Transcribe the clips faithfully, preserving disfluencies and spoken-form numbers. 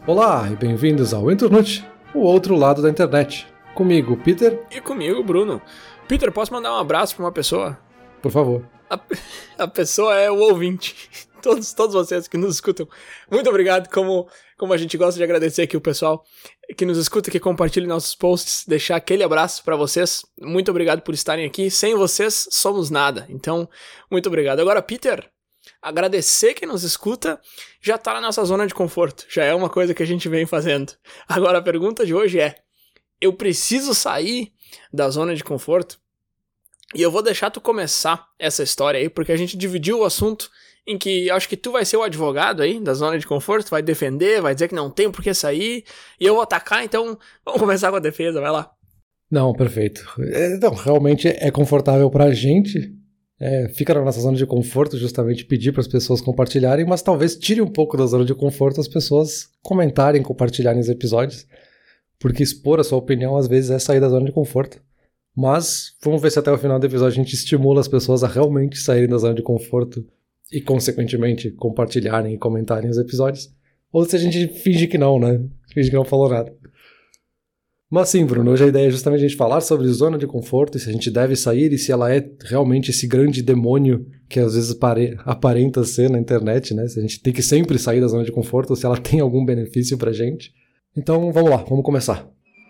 Olá e bem-vindos ao Internute, o outro lado da internet. Comigo, Peter. E comigo, Bruno. Peter, posso mandar um abraço pra uma pessoa? Por favor. A, a pessoa é o ouvinte. Todos, todos vocês que nos escutam. Muito obrigado, como, como a gente gosta de agradecer aqui o pessoal que nos escuta, que compartilha nossos posts, deixar aquele abraço pra vocês. Muito obrigado por estarem aqui. Sem vocês, somos nada. Então, muito obrigado. Agora, Peter, agradecer quem nos escuta já tá na nossa zona de conforto. Já é uma coisa que a gente vem fazendo. Agora, a pergunta de hoje é: eu preciso sair da zona de conforto? E eu vou deixar tu começar essa história aí, porque a gente dividiu o assunto em que acho que tu vai ser o advogado aí da zona de conforto, vai defender, vai dizer que não tem por que sair, e eu vou atacar, então vamos começar com a defesa, vai lá. Não, perfeito. É, não, realmente é confortável pra gente, é, fica na nossa zona de conforto justamente pedir para as pessoas compartilharem, mas talvez tire um pouco da zona de conforto as pessoas comentarem, compartilharem os episódios, porque expor a sua opinião às vezes é sair da zona de conforto. Mas vamos ver se até o final do episódio a gente estimula as pessoas a realmente saírem da zona de conforto e, consequentemente, compartilharem e comentarem os episódios. Ou se a gente finge que não, né? Finge que não falou nada. Mas sim, Bruno, hoje a ideia é justamente a gente falar sobre zona de conforto e se a gente deve sair e se ela é realmente esse grande demônio que às vezes apare- aparenta ser na internet, né? Se a gente tem que sempre sair da zona de conforto ou se ela tem algum benefício pra gente. Então, vamos lá, vamos começar.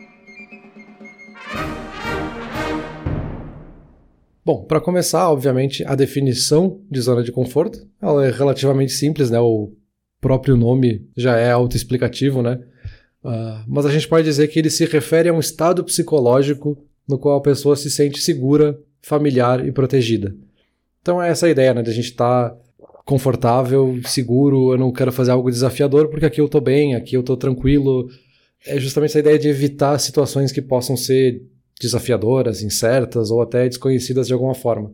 Bom, para começar, obviamente, a definição de zona de conforto, ela é relativamente simples, né? O próprio nome já é autoexplicativo, né? Uh, mas a gente pode dizer que ele se refere a um estado psicológico no qual a pessoa se sente segura, familiar e protegida. Então é essa a ideia, né? De a gente estar confortável, seguro, eu não quero fazer algo desafiador porque aqui eu tô bem, aqui eu tô tranquilo. É justamente essa ideia de evitar situações que possam ser desafiadoras, incertas ou até desconhecidas de alguma forma.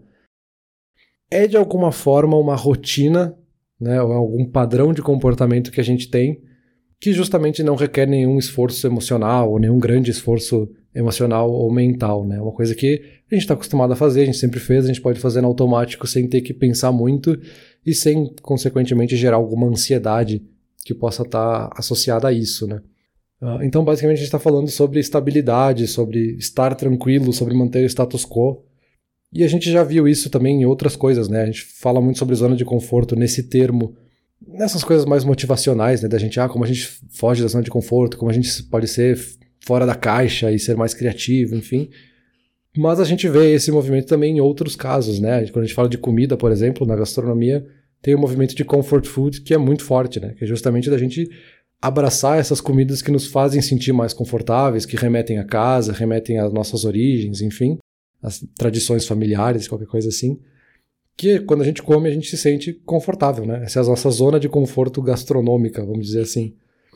É de alguma forma uma rotina, né, ou algum padrão de comportamento que a gente tem que justamente não requer nenhum esforço emocional ou nenhum grande esforço emocional ou mental, né? Uma coisa que a gente está acostumado a fazer, a gente sempre fez, a gente pode fazer no automático sem ter que pensar muito e sem, consequentemente, gerar alguma ansiedade que possa estar associada a isso, né? Uh, então, basicamente, a gente está falando sobre estabilidade, sobre estar tranquilo, sobre manter o status quo. E a gente já viu isso também em outras coisas, né? A gente fala muito sobre zona de conforto nesse termo, nessas coisas mais motivacionais, né? Da gente, ah, como a gente foge da zona de conforto, como a gente pode ser fora da caixa e ser mais criativo, enfim. Mas a gente vê esse movimento também em outros casos, né? Quando a gente fala de comida, por exemplo, na gastronomia, tem o movimento de comfort food que é muito forte, né? Que é justamente da gente abraçar essas comidas que nos fazem sentir mais confortáveis, que remetem à casa, remetem às nossas origens, enfim, às tradições familiares, qualquer coisa assim, que quando a gente come a gente se sente confortável, né? Essa é a nossa zona de conforto gastronômica, vamos dizer assim.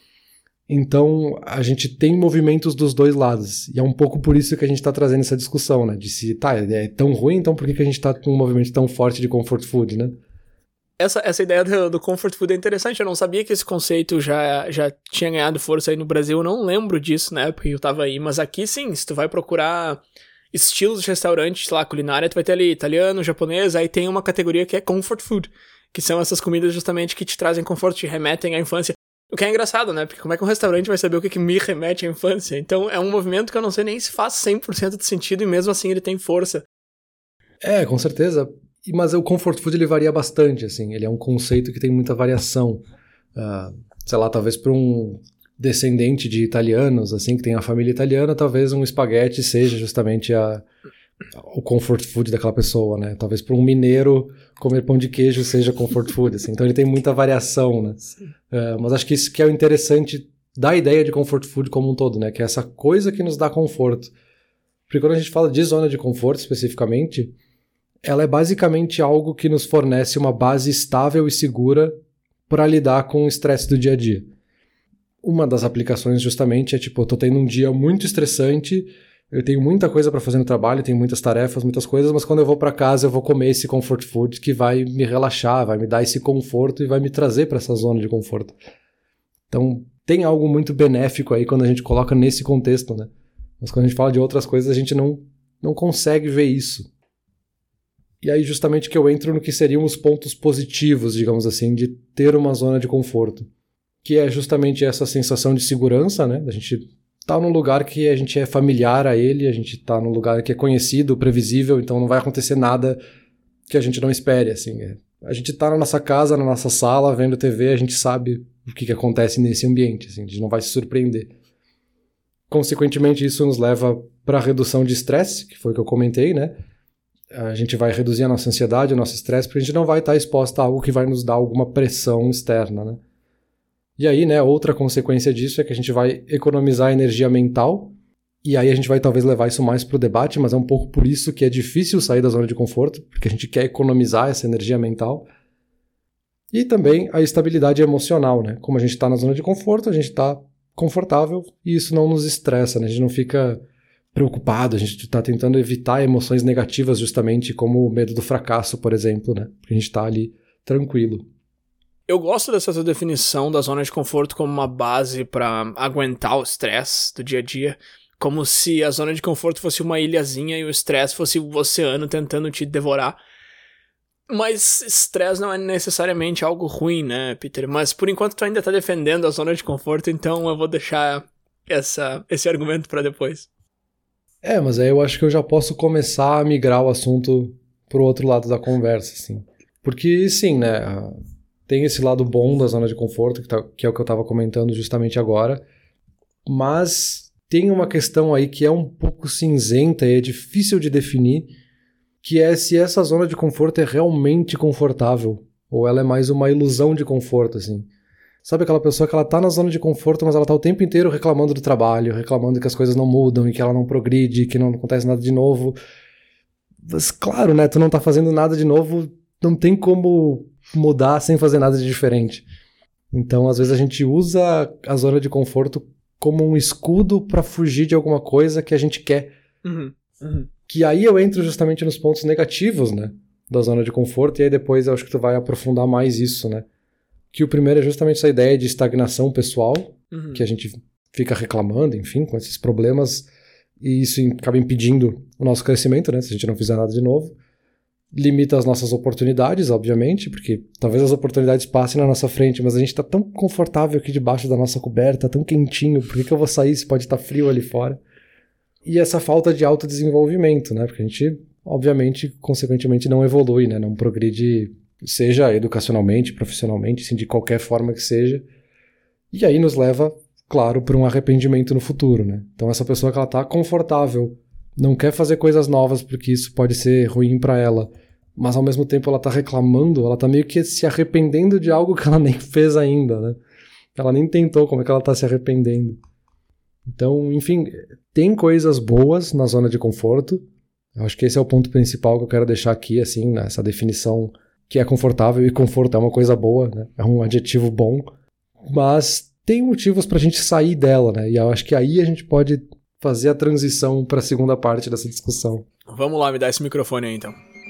Então, a gente tem movimentos dos dois lados, e é um pouco por isso que a gente está trazendo essa discussão, né? De se, tá, é tão ruim, então por que, que a gente está com um movimento tão forte de comfort food, né? Essa, essa ideia do, do comfort food é interessante, eu não sabia que esse conceito já, já tinha ganhado força aí no Brasil, eu não lembro disso na época que eu tava aí, mas aqui sim, se tu vai procurar estilos de restaurante, sei lá, culinária, tu vai ter ali italiano, japonês, aí tem uma categoria que é comfort food, que são essas comidas justamente que te trazem conforto, te remetem à infância, o que é engraçado, né, porque como é que um restaurante vai saber o que, que me remete à infância? Então é um movimento que eu não sei nem se faz cem por cento de sentido e mesmo assim ele tem força. É, com certeza. Mas o comfort food ele varia bastante, assim, ele é um conceito que tem muita variação. Uh, sei lá, talvez para um descendente de italianos, assim, que tem a família italiana, talvez um espaguete seja justamente a, o comfort food daquela pessoa, né? Talvez para um mineiro comer pão de queijo seja comfort food, assim. Então ele tem muita variação, né? Uh, mas acho que isso que é o interessante da ideia de comfort food como um todo, né? Que é essa coisa que nos dá conforto. Porque quando a gente fala de zona de conforto especificamente, ela é basicamente algo que nos fornece uma base estável e segura para lidar com o estresse do dia a dia. Uma das aplicações justamente é tipo, eu tô tendo um dia muito estressante, eu tenho muita coisa para fazer no trabalho, tenho muitas tarefas, muitas coisas, mas quando eu vou para casa eu vou comer esse comfort food que vai me relaxar, vai me dar esse conforto e vai me trazer para essa zona de conforto. Então tem algo muito benéfico aí quando a gente coloca nesse contexto, né? Mas quando a gente fala de outras coisas a gente não, não consegue ver isso. E aí justamente que eu entro no que seriam os pontos positivos, digamos assim, de ter uma zona de conforto. que é justamente essa sensação de segurança, né? A gente tá num lugar que a gente é familiar a ele, a gente tá num lugar que é conhecido, previsível, então não vai acontecer nada que a gente não espere, assim. A gente tá na nossa casa, na nossa sala, vendo T V, a gente sabe o que, que acontece nesse ambiente, assim, a gente não vai se surpreender. Consequentemente, isso nos leva para a redução de estresse, que foi o que eu comentei, né? A gente vai reduzir a nossa ansiedade, o nosso estresse, porque a gente não vai estar exposto a algo que vai nos dar alguma pressão externa, né? E aí, né, outra consequência disso é que a gente vai economizar energia mental, e aí a gente vai talvez levar isso mais para o debate, mas é um pouco por isso que é difícil sair da zona de conforto, porque a gente quer economizar essa energia mental. E também a estabilidade emocional, né? Como a gente está na zona de conforto, a gente está confortável e isso não nos estressa, né? A gente não fica preocupado, a gente está tentando evitar emoções negativas justamente como o medo do fracasso, por exemplo, né? Porque a gente está ali tranquilo. Eu gosto dessa tua definição da zona de conforto como uma base para aguentar o estresse do dia a dia, como se a zona de conforto fosse uma ilhazinha e o estresse fosse o oceano tentando te devorar. Mas estresse não é necessariamente algo ruim, né, Peter? Mas por enquanto tu ainda tá defendendo a zona de conforto, então eu vou deixar essa, esse argumento para depois. É, mas aí eu acho que eu já posso começar a migrar o assunto pro outro lado da conversa, assim. Porque, sim, né, tem esse lado bom da zona de conforto, que, tá, que é o que eu tava comentando justamente agora, mas tem uma questão aí que é um pouco cinzenta e é difícil de definir, que é se essa zona de conforto é realmente confortável, ou ela é mais uma ilusão de conforto, assim. Sabe aquela pessoa que ela tá na zona de conforto, mas ela tá o tempo inteiro reclamando do trabalho, reclamando que as coisas não mudam e que ela não progride, que não acontece nada de novo. Mas claro, né, tu não tá fazendo nada de novo, não tem como mudar sem fazer nada de diferente. Então, às vezes a gente usa a zona de conforto como um escudo pra fugir de alguma coisa que a gente quer. Uhum, uhum. Que aí eu entro justamente nos pontos negativos, né, da zona de conforto, e aí depois eu acho que tu vai aprofundar mais isso, né. Que o primeiro é justamente essa ideia de estagnação pessoal, uhum. que a gente fica reclamando, enfim, com esses problemas, e isso acaba impedindo o nosso crescimento, né, se a gente não fizer nada de novo. Limita as nossas oportunidades, obviamente, porque talvez as oportunidades passem na nossa frente, mas a gente tá tão confortável aqui debaixo da nossa coberta, tão quentinho, por que, que eu vou sair se pode estar frio ali fora? E essa falta de autodesenvolvimento, né, porque a gente, obviamente, consequentemente não evolui, né, não progride, seja educacionalmente, profissionalmente, assim, de qualquer forma que seja. E aí nos leva, claro, para um arrependimento no futuro, né? Então essa pessoa que ela tá confortável, não quer fazer coisas novas porque isso pode ser ruim para ela, mas ao mesmo tempo ela tá reclamando, ela tá meio que se arrependendo de algo que ela nem fez ainda, né? Ela nem tentou, como é que ela tá se arrependendo? Então, enfim, tem coisas boas na zona de conforto. Eu acho que esse é o ponto principal que eu quero deixar aqui, assim, nessa definição que é confortável, e conforto é uma coisa boa, né? É um adjetivo bom, mas tem motivos pra gente sair dela, né? E eu acho que aí a gente pode fazer a transição para a segunda parte dessa discussão. Vamos lá, me dá esse microfone aí, então.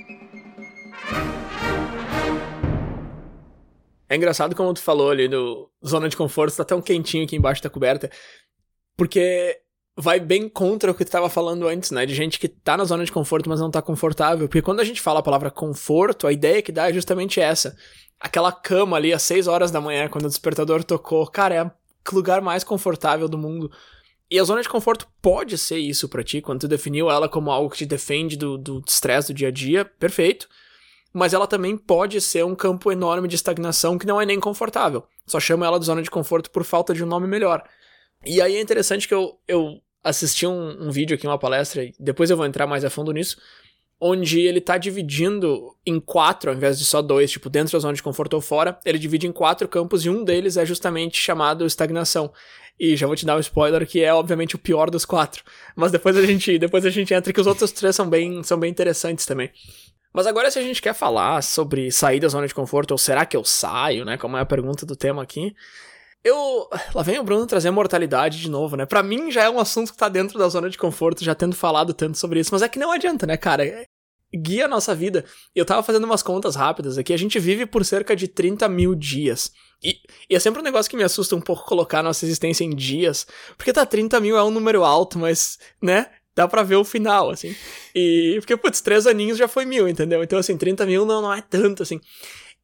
É engraçado como tu falou ali do zona de conforto, tá tão quentinho aqui embaixo da coberta, porque vai bem contra o que tu tava falando antes, né? De gente que tá na zona de conforto, mas não tá confortável. Porque quando a gente fala a palavra conforto, a ideia que dá é justamente essa. Aquela cama ali às seis horas da manhã, quando o despertador tocou. Cara, é o lugar mais confortável do mundo. E a zona de conforto pode ser isso pra ti, quando tu definiu ela como algo que te defende do do estresse do dia a dia, perfeito. Mas ela também pode ser um campo enorme de estagnação que não é nem confortável. Só chamo ela de zona de conforto por falta de um nome melhor. E aí é interessante que eu, eu assisti um, um vídeo aqui, uma palestra, e depois eu vou entrar mais a fundo nisso, onde ele tá dividindo em quatro, ao invés de só dois, tipo, dentro da zona de conforto ou fora, ele divide em quatro campos, e um deles é justamente chamado estagnação. E já vou te dar um spoiler, que é obviamente o pior dos quatro. Mas depois a gente, depois a gente entra, que os outros três são bem, são bem interessantes também. Mas agora, se a gente quer falar sobre sair da zona de conforto, ou será que eu saio, né, como é a pergunta do tema aqui, eu... Lá vem o Bruno trazer a mortalidade de novo, né? Pra mim já é um assunto que tá dentro da zona de conforto, já tendo falado tanto sobre isso, mas é que não adianta, né, cara? Guia a nossa vida. Eu tava fazendo umas contas rápidas aqui, a gente vive por cerca de trinta mil dias. E, e é sempre um negócio que me assusta um pouco colocar nossa existência em dias, porque tá, trinta mil é um número alto, mas, né, dá pra ver o final, assim. E, porque, putz, três aninhos já foi mil, entendeu? Então, assim, trinta mil não, não é tanto, assim.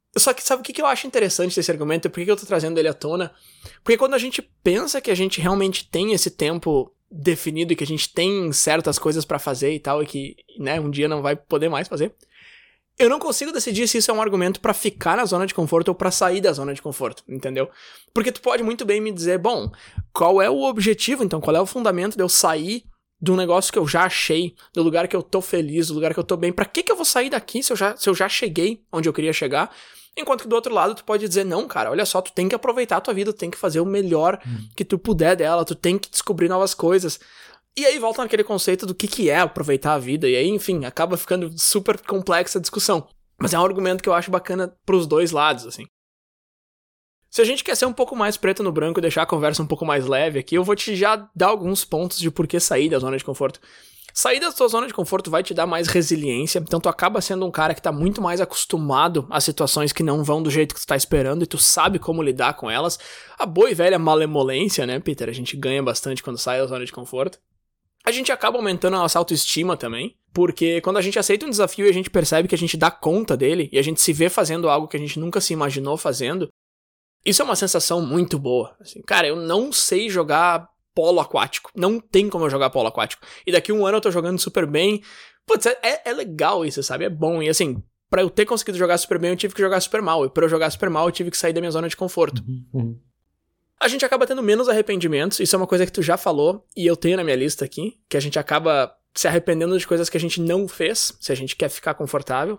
Só que sabe o que eu acho interessante desse argumento? E por que eu tô trazendo ele à tona? Porque quando a gente pensa que a gente realmente tem esse tempo definido e que a gente tem certas coisas pra fazer e tal, e que, né, um dia não vai poder mais fazer, eu não consigo decidir se isso é um argumento pra ficar na zona de conforto ou pra sair da zona de conforto, entendeu? Porque tu pode muito bem me dizer, bom, qual é o objetivo, então, qual é o fundamento de eu sair de um negócio que eu já achei, do lugar que eu tô feliz, do lugar que eu tô bem, pra que que eu vou sair daqui se eu já, se eu já cheguei onde eu queria chegar? Enquanto que do outro lado tu pode dizer, não, cara, olha só, tu tem que aproveitar a tua vida, tu tem que fazer o melhor hum. que tu puder dela, tu tem que descobrir novas coisas. E aí volta naquele conceito do que que é aproveitar a vida, e aí, enfim, acaba ficando super complexa a discussão. Mas é um argumento que eu acho bacana pros dois lados, assim. Se a gente quer ser um pouco mais preto no branco e deixar a conversa um pouco mais leve aqui, eu vou te já dar alguns pontos de por que sair da zona de conforto. Sair da sua zona de conforto vai te dar mais resiliência, então tu acaba sendo um cara que tá muito mais acostumado a situações que não vão do jeito que tu tá esperando e tu sabe como lidar com elas. A boa e velha malemolência, né, Peter? A gente ganha bastante quando sai da zona de conforto. A gente acaba aumentando a nossa autoestima também, porque quando a gente aceita um desafio e a gente percebe que a gente dá conta dele e a gente se vê fazendo algo que a gente nunca se imaginou fazendo, isso é uma sensação muito boa. Assim, cara, eu não sei jogar polo aquático. Não tem como eu jogar polo aquático. E daqui a um ano eu tô jogando super bem. Putz, é, é legal isso, sabe? É bom. E assim, pra eu ter conseguido jogar super bem, eu tive que jogar super mal. E pra eu jogar super mal, eu tive que sair da minha zona de conforto. Uhum, uhum. A gente acaba tendo menos arrependimentos. Isso é uma coisa que tu já falou, e eu tenho na minha lista aqui, que a gente acaba se arrependendo de coisas que a gente não fez, se a gente quer ficar confortável.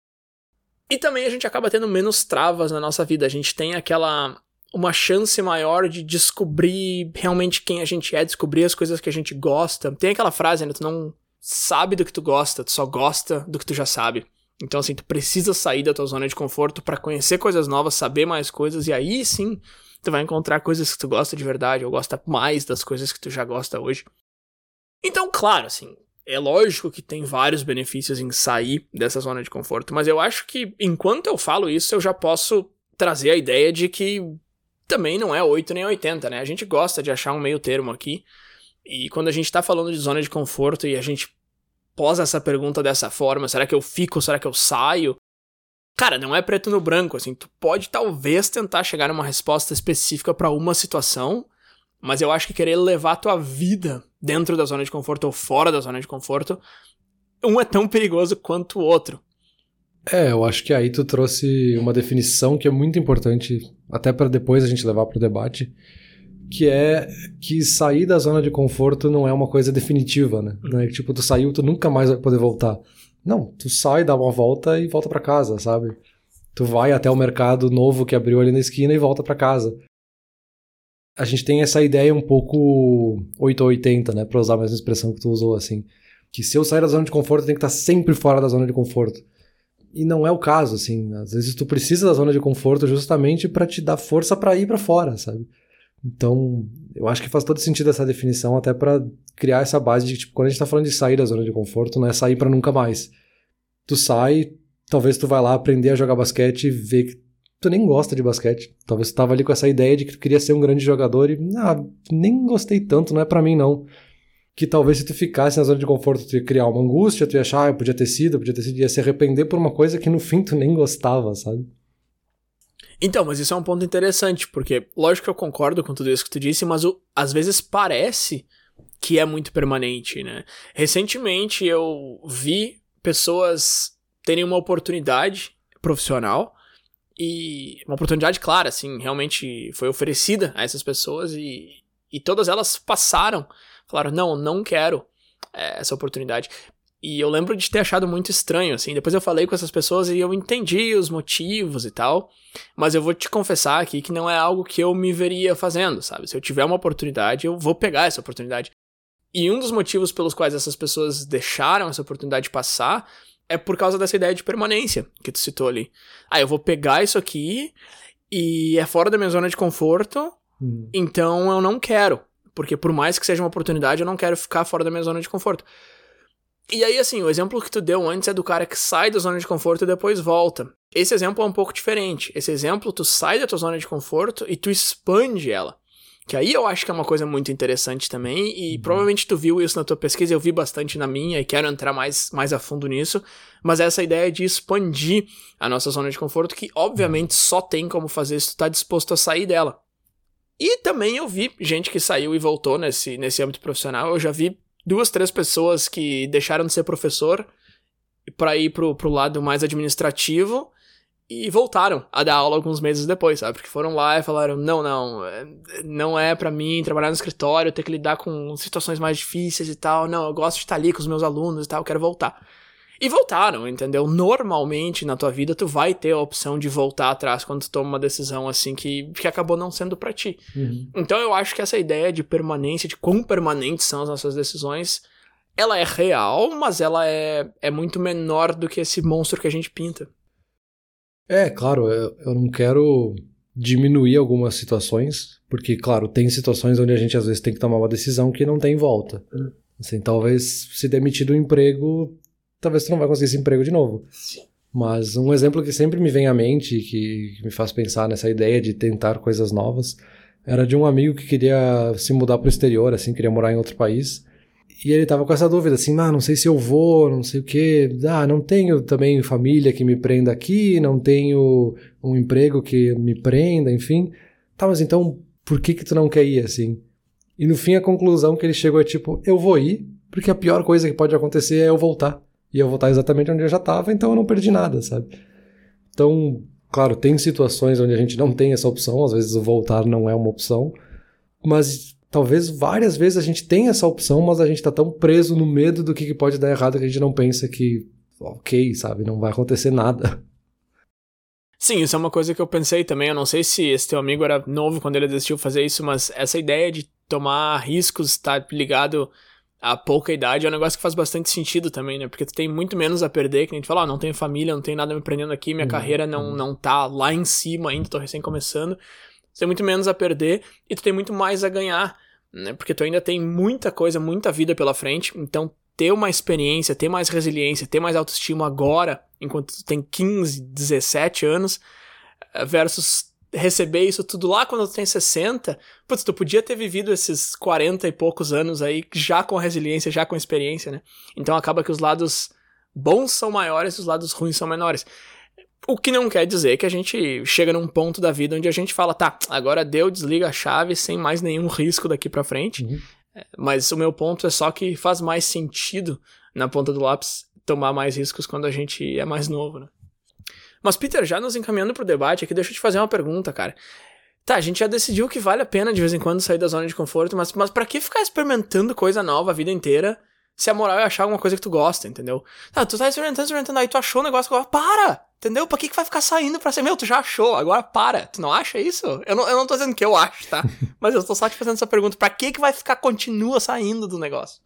E também a gente acaba tendo menos travas na nossa vida. A gente tem aquela... uma chance maior de descobrir realmente quem a gente é, descobrir as coisas que a gente gosta. Tem aquela frase, né? Tu não sabe do que tu gosta, tu só gosta do que tu já sabe. Então, assim, tu precisa sair da tua zona de conforto pra conhecer coisas novas, saber mais coisas, e aí sim tu vai encontrar coisas que tu gosta de verdade, ou gosta mais das coisas que tu já gosta hoje. Então, claro, assim, é lógico que tem vários benefícios em sair dessa zona de conforto, mas eu acho que enquanto eu falo isso, eu já posso trazer a ideia de que também não é oito nem oitenta, né? A gente gosta de achar um meio termo aqui. E quando a gente tá falando de zona de conforto e a gente posa essa pergunta dessa forma, será que eu fico, será que eu saio? Cara, não é preto no branco, assim. Tu pode talvez tentar chegar numa resposta específica pra uma situação, mas eu acho que querer levar a tua vida dentro da zona de conforto ou fora da zona de conforto, um é tão perigoso quanto o outro. É, eu acho que aí tu trouxe uma definição que é muito importante, até para depois a gente levar pro debate, que é que sair da zona de conforto não é uma coisa definitiva, né? Não é tipo, tu saiu, tu nunca mais vai poder voltar. Não, tu sai, dá uma volta e volta pra casa, sabe? Tu vai até o mercado novo que abriu ali na esquina e volta pra casa. A gente tem essa ideia um pouco oito ou oitenta, né? Pra usar a mesma expressão que tu usou, assim. Que se eu sair da zona de conforto, eu tenho que estar sempre fora da zona de conforto. E não é o caso, assim. Às vezes tu precisa da zona de conforto justamente pra te dar força pra ir pra fora, sabe? Então, eu acho que faz todo sentido essa definição, até pra criar essa base de que, tipo, quando a gente tá falando de sair da zona de conforto, não é sair pra nunca mais. Tu sai, talvez tu vai lá aprender a jogar basquete e ver que tu nem gosta de basquete. Talvez tu tava ali com essa ideia de que tu queria ser um grande jogador e, ah, nem gostei tanto, não é pra mim não. Que talvez se tu ficasse na zona de conforto, tu ia criar uma angústia, tu ia achar, ah, eu podia ter sido, eu podia ter sido, ia se arrepender por uma coisa que no fim tu nem gostava, sabe? Então, mas isso é um ponto interessante, porque lógico que eu concordo com tudo isso que tu disse, mas o, às vezes parece que é muito permanente, né? Recentemente eu vi pessoas terem uma oportunidade profissional, e uma oportunidade clara, assim, realmente foi oferecida a essas pessoas, e, e todas elas passaram, falaram, não, não quero é, essa oportunidade. E eu lembro de ter achado muito estranho, assim, depois eu falei com essas pessoas e eu entendi os motivos e tal, mas eu vou te confessar aqui que não é algo que eu me veria fazendo, sabe? Se eu tiver uma oportunidade, eu vou pegar essa oportunidade. E um dos motivos pelos quais essas pessoas deixaram essa oportunidade passar é por causa dessa ideia de permanência que tu citou ali. Ah, eu vou pegar isso aqui e é fora da minha zona de conforto, hum. então eu não quero, porque por mais que seja uma oportunidade, eu não quero ficar fora da minha zona de conforto. E aí, assim, o exemplo que tu deu antes é do cara que sai da zona de conforto e depois volta. Esse exemplo é um pouco diferente. Esse exemplo, tu sai da tua zona de conforto e tu expande ela. Que aí eu acho que é uma coisa muito interessante também, e uhum. provavelmente tu viu isso na tua pesquisa, eu vi bastante na minha, e quero entrar mais, mais a fundo nisso, mas essa ideia de expandir a nossa zona de conforto, que obviamente só tem como fazer se tu tá disposto a sair dela. E também eu vi gente que saiu e voltou nesse, nesse âmbito profissional, eu já vi duas, três pessoas que deixaram de ser professor para ir pro, pro lado mais administrativo, e voltaram a dar aula alguns meses depois, sabe? Porque foram lá e falaram, não, não, não é pra mim trabalhar no escritório, ter que lidar com situações mais difíceis e tal, não, eu gosto de estar ali com os meus alunos e tal, eu quero voltar. E voltaram, entendeu? Normalmente na tua vida tu vai ter a opção de voltar atrás quando tu toma uma decisão assim que, que acabou não sendo pra ti. Uhum. Então eu acho que essa ideia de permanência, de quão permanentes são as nossas decisões, ela é real, mas ela é, é muito menor do que esse monstro que a gente pinta. É, claro, eu, eu não quero diminuir algumas situações, porque, claro, tem situações onde a gente às vezes tem que tomar uma decisão que não tem volta. Hum. Assim, talvez se demitir do emprego, talvez tu não vai conseguir esse emprego de novo. Sim. Mas um exemplo que sempre me vem à mente, que, que me faz pensar nessa ideia de tentar coisas novas, era de um amigo que queria se mudar para o exterior, assim, queria morar em outro país. E ele tava com essa dúvida, assim, ah, não sei se eu vou, não sei o quê, ah, não tenho também família que me prenda aqui, não tenho um emprego que me prenda, enfim. Tá, mas então, por que que tu não quer ir, assim? E no fim a conclusão que ele chegou é tipo, eu vou ir, porque a pior coisa que pode acontecer é eu voltar. E eu voltar exatamente onde eu já tava, então eu não perdi nada, sabe? Então, claro, tem situações onde a gente não tem essa opção, às vezes o voltar não é uma opção, mas talvez várias vezes a gente tenha essa opção, mas a gente tá tão preso no medo do que pode dar errado que a gente não pensa que, ok, sabe, não vai acontecer nada. Sim, isso é uma coisa que eu pensei também. Eu não sei se esse teu amigo era novo quando ele decidiu fazer isso, mas essa ideia de tomar riscos, estar ligado a pouca idade, é um negócio que faz bastante sentido também, né? Porque tu tem muito menos a perder, que a gente fala, ah, não tenho família, não tenho nada me prendendo aqui, minha uhum, carreira não, uhum. não tá lá em cima ainda, tô recém começando. Tu tem muito menos a perder e tu tem muito mais a ganhar, né? Porque tu ainda tem muita coisa, muita vida pela frente, então ter uma experiência, ter mais resiliência, ter mais autoestima agora, enquanto tu tem quinze, dezessete anos, versus receber isso tudo lá quando tu tem sessenta, putz, tu podia ter vivido esses quarenta e poucos anos aí já com resiliência, já com experiência, né? Então acaba que os lados bons são maiores e os lados ruins são menores. O que não quer dizer que a gente chega num ponto da vida onde a gente fala, tá, agora deu, desliga a chave sem mais nenhum risco daqui pra frente. Uhum. Mas o meu ponto é só que faz mais sentido, na ponta do lápis, tomar mais riscos quando a gente é mais novo, né? Mas, Peter, já nos encaminhando pro debate aqui, deixa eu te fazer uma pergunta, cara. Tá, a gente já decidiu que vale a pena de vez em quando sair da zona de conforto, mas, mas pra que ficar experimentando coisa nova a vida inteira se a moral é achar alguma coisa que tu gosta, entendeu? Tá, tu tá experimentando, experimentando, aí tu achou um negócio que agora, para! Entendeu? Pra que que vai ficar saindo pra ser, meu, tu já achou, agora para. Tu não acha isso? Eu não, eu não tô dizendo que eu acho, tá? Mas eu tô só te fazendo essa pergunta, pra que que vai ficar, continua saindo do negócio?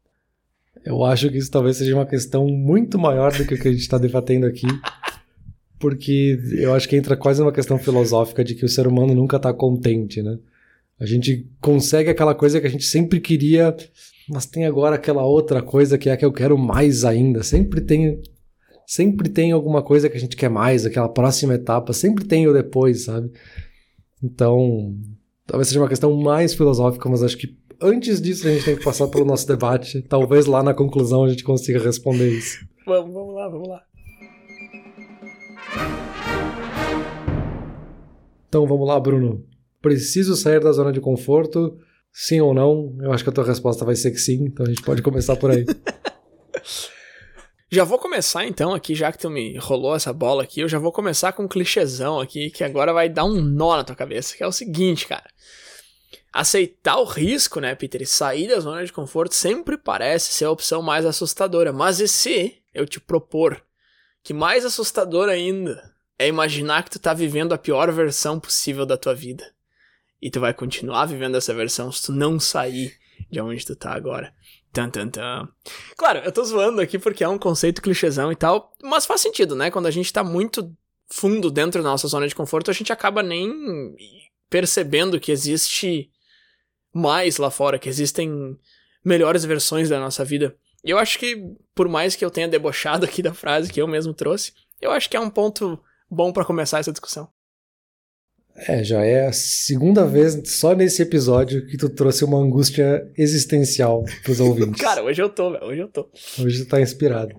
Eu acho que isso talvez seja uma questão muito maior do que o que a gente tá debatendo aqui. Porque eu acho que entra quase uma questão filosófica de que o ser humano nunca tá contente, né? A gente consegue aquela coisa que a gente sempre queria, mas tem agora aquela outra coisa que é a que eu quero mais ainda. Sempre tem, sempre tem alguma coisa que a gente quer mais, aquela próxima etapa, sempre tem o depois, sabe? Então, talvez seja uma questão mais filosófica, mas acho que antes disso a gente tem que passar pelo nosso debate. Talvez lá na conclusão a gente consiga responder isso. Vamos, vamos lá, vamos lá. Então vamos lá, Bruno. Preciso sair da zona de conforto? Sim ou não? Eu acho que a tua resposta vai ser que sim, então a gente pode começar por aí. Já vou começar então aqui, já que tu me rolou essa bola aqui, eu já vou começar com um clichêzão aqui, que agora vai dar um nó na tua cabeça, que é o seguinte, cara. Aceitar o risco, né, Peter, e sair da zona de conforto sempre parece ser a opção mais assustadora, mas e se eu te propor que mais assustador ainda é imaginar que tu tá vivendo a pior versão possível da tua vida. E tu vai continuar vivendo essa versão se tu não sair de onde tu tá agora. Tan, tan, tan. Claro, eu tô zoando aqui porque é um conceito clichêzão e tal, mas faz sentido, né? Quando a gente tá muito fundo dentro da nossa zona de conforto, a gente acaba nem percebendo que existe mais lá fora, que existem melhores versões da nossa vida. E eu acho que, por mais que eu tenha debochado aqui da frase que eu mesmo trouxe, eu acho que é um ponto bom pra começar essa discussão. É, já é a segunda vez só nesse episódio que tu trouxe uma angústia existencial pros ouvintes. Cara, hoje eu tô, velho, hoje eu tô. Hoje tu tá inspirado.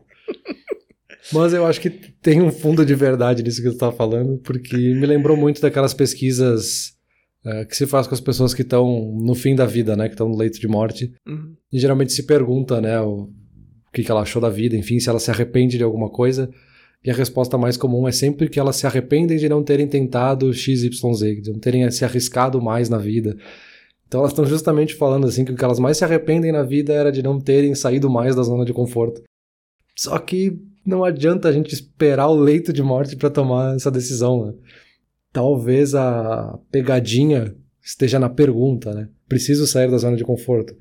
Mas eu acho que tem um fundo de verdade nisso que tu tá falando, porque me lembrou muito daquelas pesquisas uh, que se faz com as pessoas que estão no fim da vida, né, que estão no leito de morte. Uhum. E geralmente se pergunta, né, o, o que, que ela achou da vida, enfim, se ela se arrepende de alguma coisa. E a resposta mais comum é sempre que elas se arrependem de não terem tentado X Y Z, de não terem se arriscado mais na vida. Então elas estão justamente falando assim que o que elas mais se arrependem na vida era de não terem saído mais da zona de conforto. Só que não adianta a gente esperar o leito de morte para tomar essa decisão, né? Talvez a pegadinha esteja na pergunta, né? Preciso sair da zona de conforto?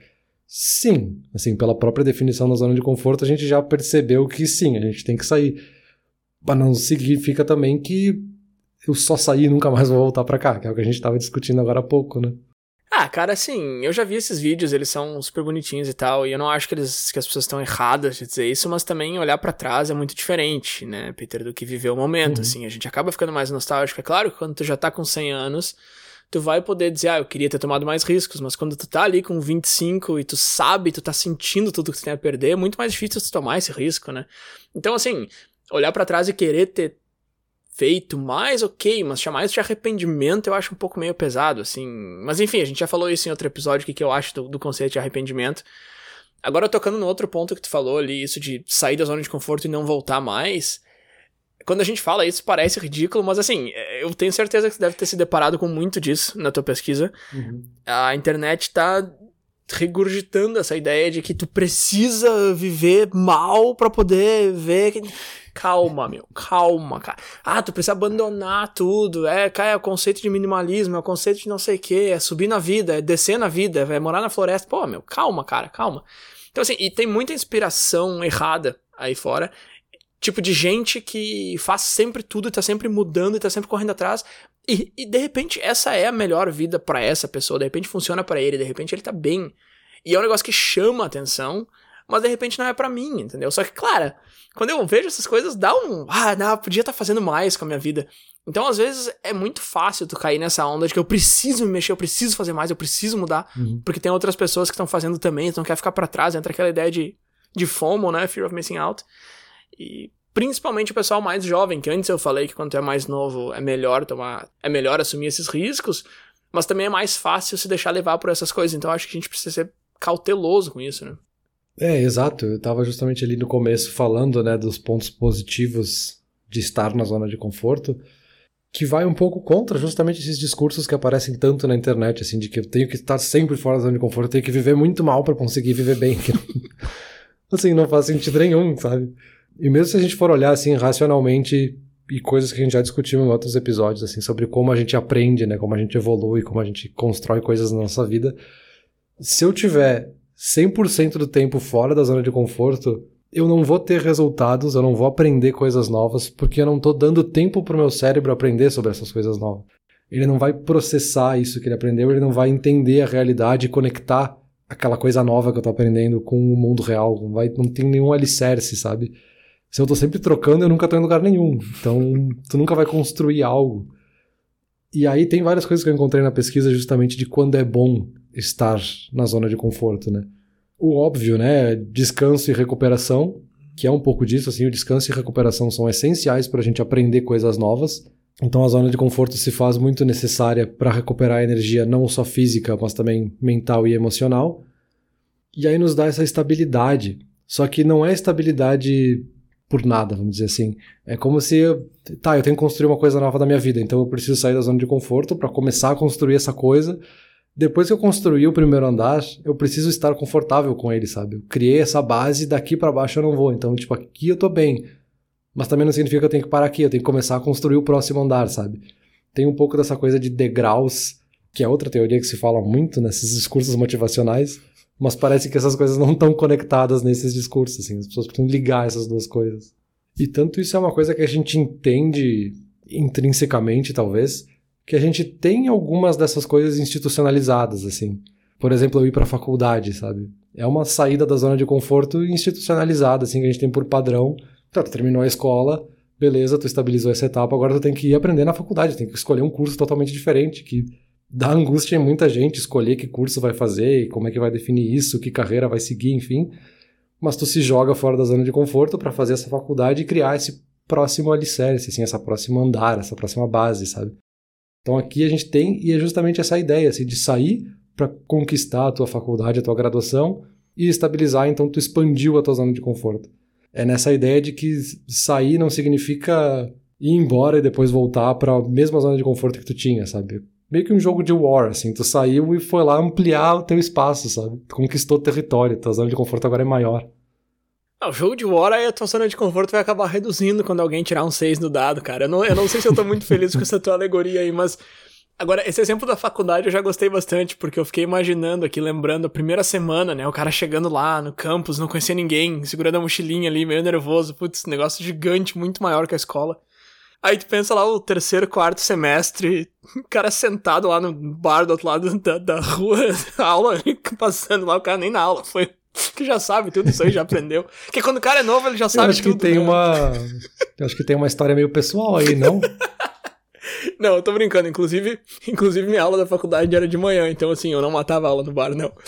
Sim, assim, pela própria definição da zona de conforto, a gente já percebeu que sim, a gente tem que sair. Mas não significa também que eu só sair e nunca mais vou voltar pra cá, que é o que a gente tava discutindo agora há pouco, né? Ah, cara, assim, eu já vi esses vídeos, eles são super bonitinhos e tal, e eu não acho que, eles, que as pessoas estão erradas de dizer isso, mas também olhar pra trás é muito diferente, né, Peter, do que viver o momento, uhum. Assim, a gente acaba ficando mais nostálgico. É claro que quando tu já tá com cem anos, tu vai poder dizer, ah, eu queria ter tomado mais riscos, mas quando tu tá ali com vinte e cinco e tu sabe, tu tá sentindo tudo que tu tem a perder, é muito mais difícil tu tomar esse risco, né? Então, assim, olhar pra trás e querer ter feito mais, ok, mas chamar isso de arrependimento eu acho um pouco meio pesado, assim. Mas enfim, a gente já falou isso em outro episódio, o que, que eu acho do, do conceito de arrependimento. Agora, tocando no outro ponto que tu falou ali, isso de sair da zona de conforto e não voltar mais. Quando a gente fala isso, parece ridículo, mas assim, eu tenho certeza que você deve ter se deparado com muito disso na tua pesquisa. Uhum. A internet tá regurgitando essa ideia de que tu precisa viver mal pra poder ver... Que... Calma, meu, calma, cara. Ah, tu precisa abandonar tudo. É, cara, é o conceito de minimalismo, é o conceito de não sei o que, é subir na vida, é descer na vida, é morar na floresta. Pô, meu, calma, cara, calma. Então, assim, e tem muita inspiração errada aí fora. Tipo de gente que faz sempre tudo, tá sempre mudando e tá sempre correndo atrás. E, e de repente, essa é a melhor vida pra essa pessoa. De repente, funciona pra ele, de repente, ele tá bem. E é um negócio que chama a atenção, mas de repente não é pra mim, entendeu? Só que, claro... Quando eu vejo essas coisas, dá um... Ah, não, podia estar fazendo mais com a minha vida. Então, às vezes, é muito fácil tu cair nessa onda de que eu preciso me mexer, eu preciso fazer mais, eu preciso mudar. Uhum. Porque tem outras pessoas que estão fazendo também, então não quer ficar pra trás. Entra aquela ideia de, de FOMO, né? Fear of Missing Out. E principalmente o pessoal mais jovem, que antes eu falei que quando tu é mais novo é melhor tomar... É melhor assumir esses riscos, mas também é mais fácil se deixar levar por essas coisas. Então, acho que a gente precisa ser cauteloso com isso, né? É, exato. Eu estava justamente ali no começo falando, né, dos pontos positivos de estar na zona de conforto, que vai um pouco contra justamente esses discursos que aparecem tanto na internet, assim, de que eu tenho que estar sempre fora da zona de conforto, eu tenho que viver muito mal para conseguir viver bem. Assim, não faz sentido nenhum, sabe? E mesmo se a gente for olhar, assim, racionalmente, e coisas que a gente já discutiu em outros episódios, assim, sobre como a gente aprende, né, como a gente evolui, como a gente constrói coisas na nossa vida, se eu tiver cem por cento do tempo fora da zona de conforto, eu não vou ter resultados, eu não vou aprender coisas novas, porque eu não tô dando tempo pro meu cérebro aprender sobre essas coisas novas. Ele não vai processar isso que ele aprendeu, ele não vai entender a realidade e conectar aquela coisa nova que eu tô aprendendo com o mundo real. Não, vai, não tem nenhum alicerce, sabe? Se eu tô sempre trocando, eu nunca tô em lugar nenhum. Então, tu nunca vai construir algo. E aí tem várias coisas que eu encontrei na pesquisa justamente de quando é bom estar na zona de conforto, né? O óbvio, né? Descanso e recuperação, que é um pouco disso, assim, o descanso e recuperação são essenciais para a gente aprender coisas novas. Então a zona de conforto se faz muito necessária para recuperar a energia não só física, mas também mental e emocional. E aí nos dá essa estabilidade. Só que não é estabilidade por nada, vamos dizer assim. É como se, eu, tá, eu tenho que construir uma coisa nova da minha vida, então eu preciso sair da zona de conforto para começar a construir essa coisa. Depois que eu construí o primeiro andar, eu preciso estar confortável com ele, sabe? Eu criei essa base, daqui pra baixo eu não vou. Então, tipo, aqui eu tô bem. Mas também não significa que eu tenho que parar aqui, eu tenho que começar a construir o próximo andar, sabe? Tem um pouco dessa coisa de degraus, que é outra teoria que se fala muito nesses discursos motivacionais, mas parece que essas coisas não estão conectadas nesses discursos, assim. As pessoas precisam ligar essas duas coisas. E tanto isso é uma coisa que a gente entende intrinsecamente, talvez, que a gente tem algumas dessas coisas institucionalizadas, assim. Por exemplo, eu ir pra faculdade, sabe? É uma saída da zona de conforto institucionalizada, assim, que a gente tem por padrão. Tá, tu terminou a escola, beleza, tu estabilizou essa etapa, agora tu tem que ir aprender na faculdade, tem que escolher um curso totalmente diferente, que dá angústia em muita gente escolher que curso vai fazer, como é que vai definir isso, que carreira vai seguir, enfim. Mas tu se joga fora da zona de conforto para fazer essa faculdade e criar esse próximo alicerce, assim, essa próxima andar, essa próxima base, sabe? Então aqui a gente tem, e é justamente essa ideia, assim, de sair para conquistar a tua faculdade, a tua graduação e estabilizar, então tu expandiu a tua zona de conforto. É nessa ideia de que sair não significa ir embora e depois voltar para a mesma zona de conforto que tu tinha, sabe? Meio que um jogo de war, assim, tu saiu e foi lá ampliar o teu espaço, sabe? Tu conquistou território, tua zona de conforto agora é maior. Ah, o jogo de war, aí a tua zona de conforto vai acabar reduzindo quando alguém tirar um seis no dado, cara. Eu não, eu não sei se eu tô muito feliz com essa tua alegoria aí, mas... Agora, esse exemplo da faculdade eu já gostei bastante, porque eu fiquei imaginando aqui, lembrando a primeira semana, né? O cara chegando lá no campus, não conhecia ninguém, segurando a mochilinha ali, meio nervoso. Putz, negócio gigante, muito maior que a escola. Aí tu pensa lá o terceiro, quarto semestre, o cara sentado lá no bar do outro lado da, da rua, a aula passando lá, o cara nem na aula foi... Que já sabe tudo isso aí, já aprendeu. Porque quando o cara é novo, ele já sabe eu acho tudo. Que tem né? uma... Eu acho que tem uma história meio pessoal aí, não? Não, eu tô brincando. Inclusive, inclusive, minha aula da faculdade era de manhã, então assim, eu não matava aula no bar, não.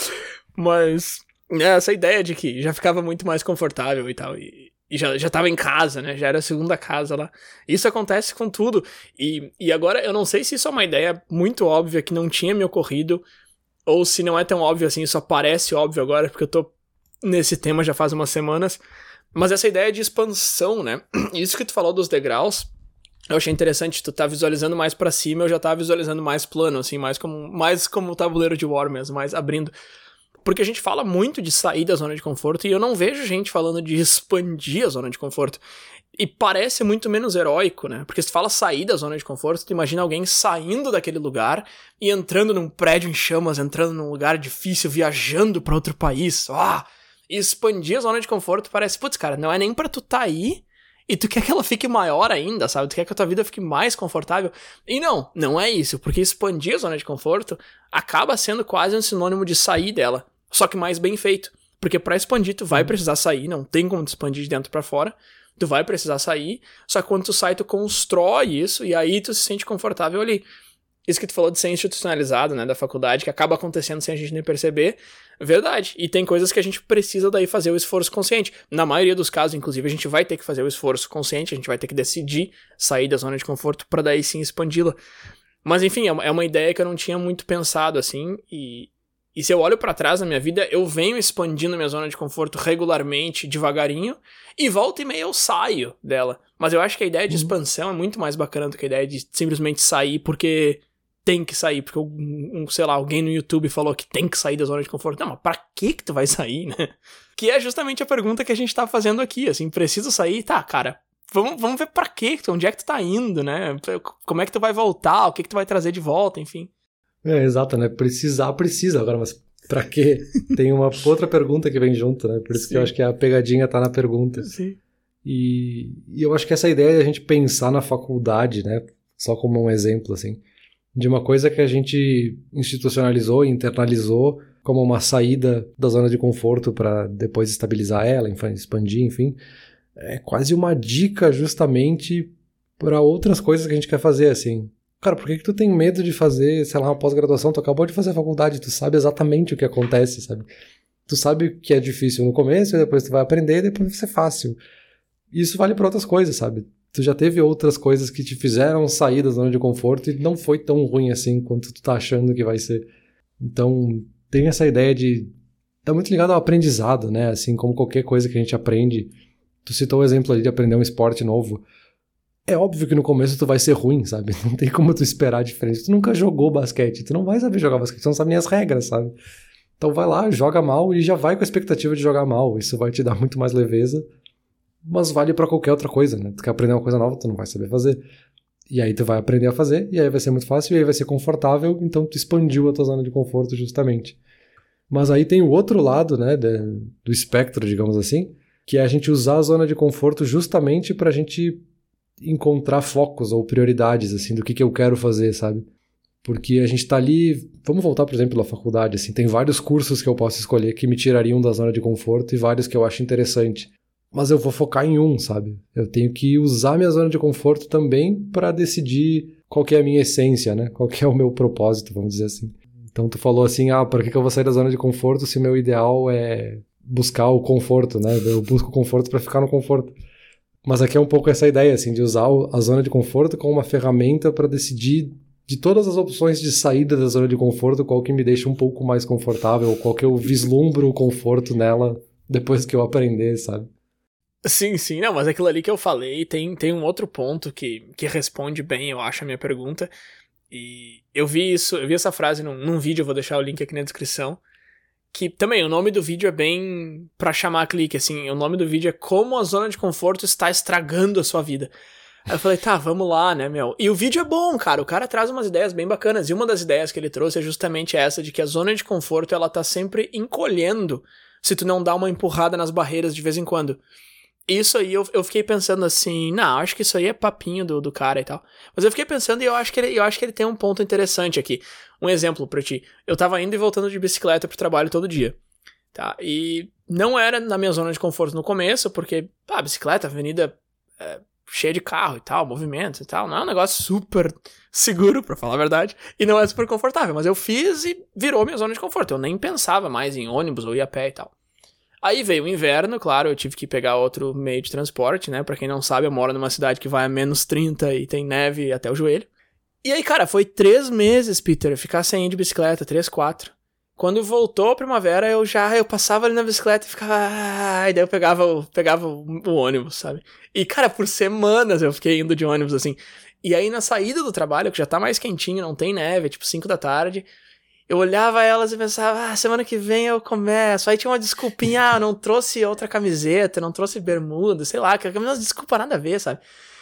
Mas, é, essa ideia de que já ficava muito mais confortável e tal, e, e já, já tava em casa, né, já era a segunda casa lá. Isso acontece com tudo. E, e agora, eu não sei se isso é uma ideia muito óbvia que não tinha me ocorrido, ou se não é tão óbvio assim, só parece óbvio agora, porque eu tô nesse tema já faz umas semanas. Mas essa ideia de expansão, né, isso que tu falou dos degraus, eu achei interessante, tu tá visualizando mais pra cima, eu já tava visualizando mais plano, assim, mais como, mais como o tabuleiro de War mesmo, mais abrindo. Porque a gente fala muito de sair da zona de conforto e eu não vejo gente falando de expandir a zona de conforto. E parece muito menos heróico, né? Porque se tu fala sair da zona de conforto, tu imagina alguém saindo daquele lugar e entrando num prédio em chamas, entrando num lugar difícil, viajando pra outro país. Ah! E expandir a zona de conforto parece, putz, cara, não é nem pra tu tá aí... E tu quer que ela fique maior ainda, sabe? Tu quer que a tua vida fique mais confortável. E não, não é isso. Porque expandir a zona de conforto acaba sendo quase um sinônimo de sair dela. Só que mais bem feito. Porque pra expandir tu vai precisar sair. Não tem como tu expandir de dentro pra fora. Tu vai precisar sair. Só que quando tu sai, tu constrói isso. E aí tu se sente confortável ali. Isso que tu falou de ser institucionalizado, né? Da faculdade. Que acaba acontecendo sem a gente nem perceber. Verdade. E tem coisas que a gente precisa daí fazer o esforço consciente. Na maioria dos casos, inclusive, a gente vai ter que fazer o esforço consciente, a gente vai ter que decidir sair da zona de conforto pra daí sim expandi-la. Mas enfim, é uma ideia que eu não tinha muito pensado, assim, e, e se eu olho pra trás na minha vida, eu venho expandindo minha zona de conforto regularmente, devagarinho, e volta e meia eu saio dela. Mas eu acho que a ideia de expansão é muito mais bacana do que a ideia de simplesmente sair porque... tem que sair, porque, um, um, sei lá, alguém no YouTube falou que tem que sair da zona de conforto. Não, mas pra que que tu vai sair, né? Que é justamente a pergunta que a gente tá fazendo aqui, assim, precisa sair? Tá, cara, vamos, vamos ver pra quê, onde é que tu tá indo, né? Como é que tu vai voltar, o que que tu vai trazer de volta, enfim. É, exato, né? Precisar, precisa, agora, mas pra quê? Tem uma outra pergunta que vem junto, né? Por isso Sim. que eu acho que a pegadinha tá na pergunta. Sim. E, e eu acho que essa ideia de a gente pensar na faculdade, né? Só como um exemplo, assim, de uma coisa que a gente institucionalizou, internalizou como uma saída da zona de conforto para depois estabilizar ela, expandir, enfim, é quase uma dica justamente para outras coisas que a gente quer fazer, assim. Cara, por que que tu tem medo de fazer, sei lá, uma pós-graduação? Tu acabou de fazer a faculdade, tu sabe exatamente o que acontece, sabe? Tu sabe que é difícil no começo, e depois tu vai aprender, e depois vai ser fácil. Isso vale para outras coisas, sabe? Tu já teve outras coisas que te fizeram sair da zona de conforto e não foi tão ruim assim quanto tu tá achando que vai ser. Então, tem essa ideia de... Tá muito ligado ao aprendizado, né? Assim como qualquer coisa que a gente aprende. Tu citou o exemplo ali de aprender um esporte novo. É óbvio que no começo tu vai ser ruim, sabe? Não tem como tu esperar diferente. Tu nunca jogou basquete, tu não vai saber jogar basquete, tu não sabe nem as regras, sabe? Então vai lá, joga mal e já vai com a expectativa de jogar mal. Isso vai te dar muito mais leveza. Mas vale pra qualquer outra coisa, né? Tu quer aprender uma coisa nova, tu não vai saber fazer. E aí tu vai aprender a fazer, e aí vai ser muito fácil, e aí vai ser confortável, então tu expandiu a tua zona de conforto justamente. Mas aí tem o outro lado, né, de, do espectro, digamos assim, que é a gente usar a zona de conforto justamente pra gente encontrar focos ou prioridades, assim, do que, que eu quero fazer, sabe? Porque a gente tá ali... Vamos voltar, por exemplo, à faculdade, assim, tem vários cursos que eu posso escolher que me tirariam da zona de conforto e vários que eu acho interessante. mas eu vou focar em um, sabe? Eu tenho que usar minha zona de conforto também para decidir qual que é a minha essência, né? Qual que é o meu propósito, vamos dizer assim. Então tu falou assim, ah, por que que eu vou sair da zona de conforto se o meu ideal é buscar o conforto, né? Eu busco o conforto para ficar no conforto. Mas aqui é um pouco essa ideia, assim, de usar a zona de conforto como uma ferramenta para decidir de todas as opções de saída da zona de conforto, qual que me deixa um pouco mais confortável, qual que eu vislumbro o conforto nela depois que eu aprender, sabe? Sim, sim, não, mas aquilo ali que eu falei tem, tem um outro ponto que, que responde bem, eu acho, a minha pergunta. E eu vi isso, eu vi essa frase num, num vídeo, eu vou deixar o link aqui na descrição. Que também, o nome do vídeo é bem pra chamar clique, assim, o nome do vídeo é Como a Zona de Conforto Está Estragando a Sua Vida. Aí eu falei, tá, vamos lá, né, meu? E o vídeo é bom, cara, o cara traz umas ideias bem bacanas, e uma das ideias que ele trouxe é justamente essa de que a zona de conforto, ela tá sempre encolhendo se tu não dá uma empurrada nas barreiras de vez em quando. Isso aí, eu, eu fiquei pensando assim, não, acho que isso aí é papinho do, do cara e tal. Mas eu fiquei pensando e eu acho, que ele, eu acho que ele tem um ponto interessante aqui. Um exemplo pra ti. Eu tava indo e voltando de bicicleta pro trabalho todo dia, tá? E não era na minha zona de conforto no começo, porque, pá, bicicleta, avenida é, cheia de carro e tal, movimento e tal. Não é um negócio super seguro, pra falar a verdade. E não é super confortável, mas eu fiz e virou minha zona de conforto. Eu nem pensava mais em ônibus ou ir a pé e tal. Aí veio o inverno, claro, eu tive que pegar outro meio de transporte, né? Pra quem não sabe, eu moro numa cidade que vai a menos trinta e tem neve até o joelho. E aí, cara, foi três meses, Peter, ficar sem ir de bicicleta, três, quatro. Quando voltou a primavera, eu já, eu passava ali na bicicleta e ficava... Ah, e daí eu pegava, eu pegava o, o ônibus, sabe? E, cara, por semanas eu fiquei indo de ônibus, assim. E aí, na saída do trabalho, que já tá mais quentinho, não tem neve, é tipo cinco da tarde... Eu olhava elas e pensava, ah, semana que vem eu começo. Aí tinha uma desculpinha, ah, não trouxe outra camiseta, não trouxe bermuda, sei lá, que umas desculpas nada a ver, sabe?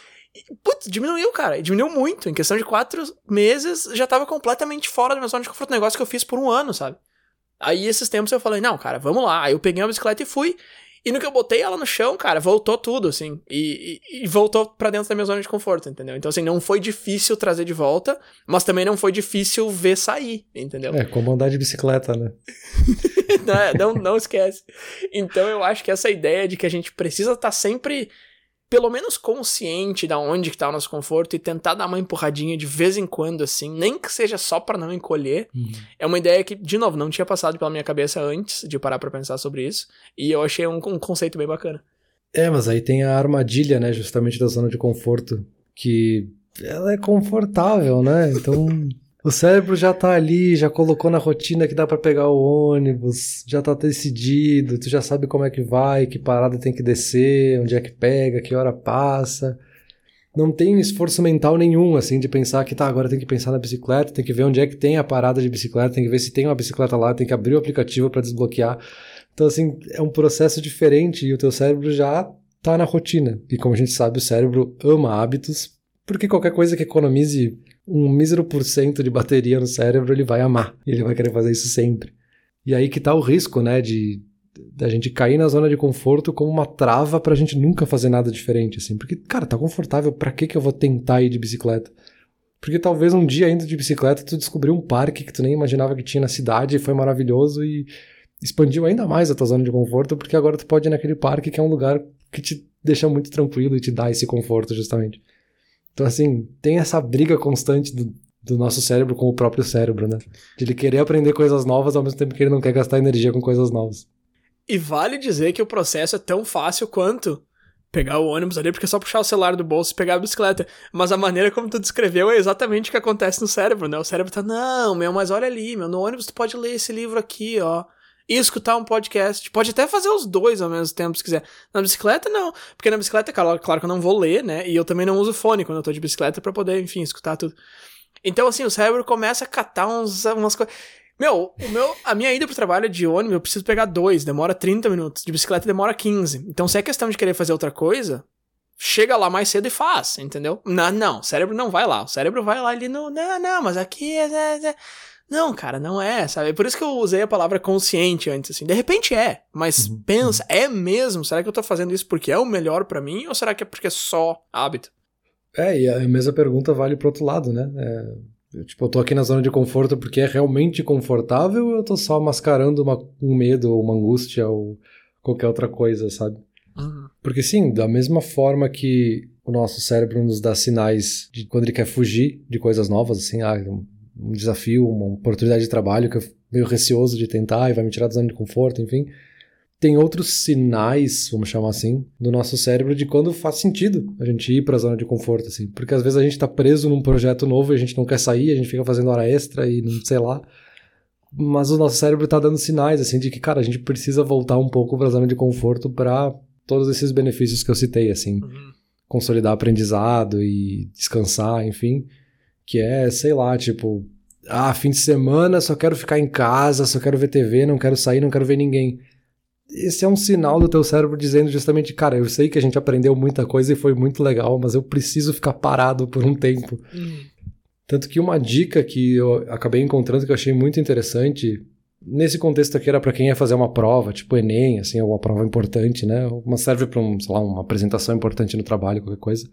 E, putz, diminuiu, cara, diminuiu muito. Em questão de quatro meses, já tava completamente fora da minha zona de conforto, um negócio que eu fiz por um ano, sabe? Aí esses tempos eu falei, não, cara, vamos lá. Aí eu peguei a bicicleta e fui. E no que eu botei ela no chão, cara, voltou tudo, assim. E, e, e voltou pra dentro da minha zona de conforto, entendeu? Então, assim, não foi difícil trazer de volta, mas também não foi difícil ver sair, entendeu? É, como andar de bicicleta, né? não, não, não esquece. Então, eu acho que essa ideia de que a gente precisa estar sempre, pelo menos, consciente de onde que tá o nosso conforto e tentar dar uma empurradinha de vez em quando, assim, nem que seja só pra não encolher, uhum. É uma ideia que, de novo, não tinha passado pela minha cabeça antes de parar pra pensar sobre isso, e eu achei um, um conceito bem bacana. É, mas aí tem a armadilha, né, justamente da zona de conforto, que ela é confortável, né, então... O cérebro já tá ali, já colocou na rotina que dá pra pegar o ônibus, já tá decidido, tu já sabe como é que vai, que parada tem que descer, onde é que pega, que hora passa. Não tem esforço mental nenhum, assim, de pensar que tá, agora tem que pensar na bicicleta, tem que ver onde é que tem a parada de bicicleta, tem que ver se tem uma bicicleta lá, tem que abrir o aplicativo pra desbloquear. Então, assim, é um processo diferente e o teu cérebro já tá na rotina. E como a gente sabe, o cérebro ama hábitos, porque qualquer coisa que economize um mísero por cento de bateria no cérebro, ele vai amar. E ele vai querer fazer isso sempre. E aí que tá o risco, né, de da gente cair na zona de conforto como uma trava pra gente nunca fazer nada diferente, assim. Porque, cara, tá confortável, pra que que eu vou tentar ir de bicicleta? Porque talvez um dia indo de bicicleta tu descobriu um parque que tu nem imaginava que tinha na cidade e foi maravilhoso e expandiu ainda mais a tua zona de conforto, porque agora tu pode ir naquele parque que é um lugar que te deixa muito tranquilo e te dá esse conforto, justamente. Então, assim, tem essa briga constante do, do nosso cérebro com o próprio cérebro, né? De ele querer aprender coisas novas ao mesmo tempo que ele não quer gastar energia com coisas novas. E vale dizer que o processo é tão fácil quanto pegar o ônibus ali, porque é só puxar o celular do bolso e pegar a bicicleta. Mas a maneira como tu descreveu é exatamente o que acontece no cérebro, né? O cérebro tá, não, meu, mas olha ali, meu, no ônibus tu pode ler esse livro aqui, ó. E escutar um podcast. Pode até fazer os dois ao mesmo tempo, se quiser. Na bicicleta, não. Porque na bicicleta, claro, claro que eu não vou ler, né? E eu também não uso fone quando eu tô de bicicleta pra poder, enfim, escutar tudo. Então, assim, o cérebro começa a catar uns, umas coisas... Meu, o meu, a minha ida pro trabalho de ônibus, eu preciso pegar dois, demora trinta minutos. De bicicleta demora quinze. Então, se é questão de querer fazer outra coisa, chega lá mais cedo e faz, entendeu? Não, não, o cérebro não vai lá. O cérebro vai lá ali no... Não, não, mas aqui é... Não, cara, não é, sabe? É por isso que eu usei a palavra consciente antes, assim. De repente é, mas uhum. pensa, é mesmo? Será que eu tô fazendo isso porque é o melhor pra mim? Ou será que é porque é só hábito? É, e a mesma pergunta vale pro outro lado, né? É, eu, tipo, eu tô aqui na zona de conforto porque é realmente confortável ou eu tô só mascarando uma, um medo ou uma angústia ou qualquer outra coisa, sabe? Uhum. Porque sim, da mesma forma que o nosso cérebro nos dá sinais de quando ele quer fugir de coisas novas, assim, ah, um, um desafio, uma oportunidade de trabalho que eu fico meio receoso de tentar e vai me tirar da zona de conforto, enfim. Tem outros sinais, vamos chamar assim, do nosso cérebro de quando faz sentido a gente ir para a zona de conforto, assim. Porque às vezes a gente tá preso num projeto novo e a gente não quer sair, a gente fica fazendo hora extra e não sei lá. Mas o nosso cérebro tá dando sinais, assim, de que, cara, a gente precisa voltar um pouco para a zona de conforto para todos esses benefícios que eu citei, assim. Uhum. Consolidar aprendizado e descansar, enfim. Que é, sei lá, tipo, ah, fim de semana só quero ficar em casa, só quero ver T V, não quero sair, não quero ver ninguém. Esse é um sinal do teu cérebro dizendo justamente, cara, eu sei que a gente aprendeu muita coisa e foi muito legal, mas eu preciso ficar parado por um tempo. Uhum. Tanto que uma dica que eu acabei encontrando que eu achei muito interessante, nesse contexto aqui era para quem ia fazer uma prova, tipo Enem, assim, uma prova importante, né? Uma serve para um, sei lá, uma apresentação importante no trabalho, qualquer coisa.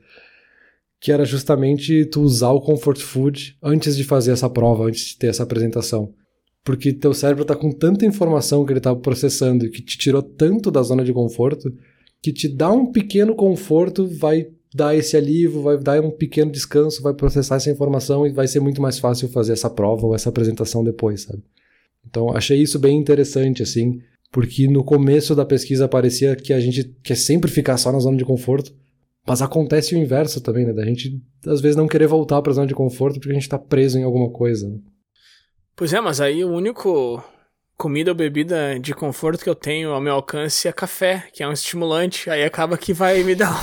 Que era justamente tu usar o comfort food antes de fazer essa prova, antes de ter essa apresentação. Porque teu cérebro tá com tanta informação que ele tá processando e que te tirou tanto da zona de conforto, que te dá um pequeno conforto, vai dar esse alívio, vai dar um pequeno descanso, vai processar essa informação e vai ser muito mais fácil fazer essa prova ou essa apresentação depois, sabe? Então, achei isso bem interessante, assim, porque no começo da pesquisa parecia que a gente quer sempre ficar só na zona de conforto, mas acontece o inverso também, né? Da gente, às vezes, não querer voltar pra zona de conforto porque a gente tá preso em alguma coisa, né? Pois é, mas aí o único comida ou bebida de conforto que eu tenho ao meu alcance é café, que é um estimulante, aí acaba que vai me dar...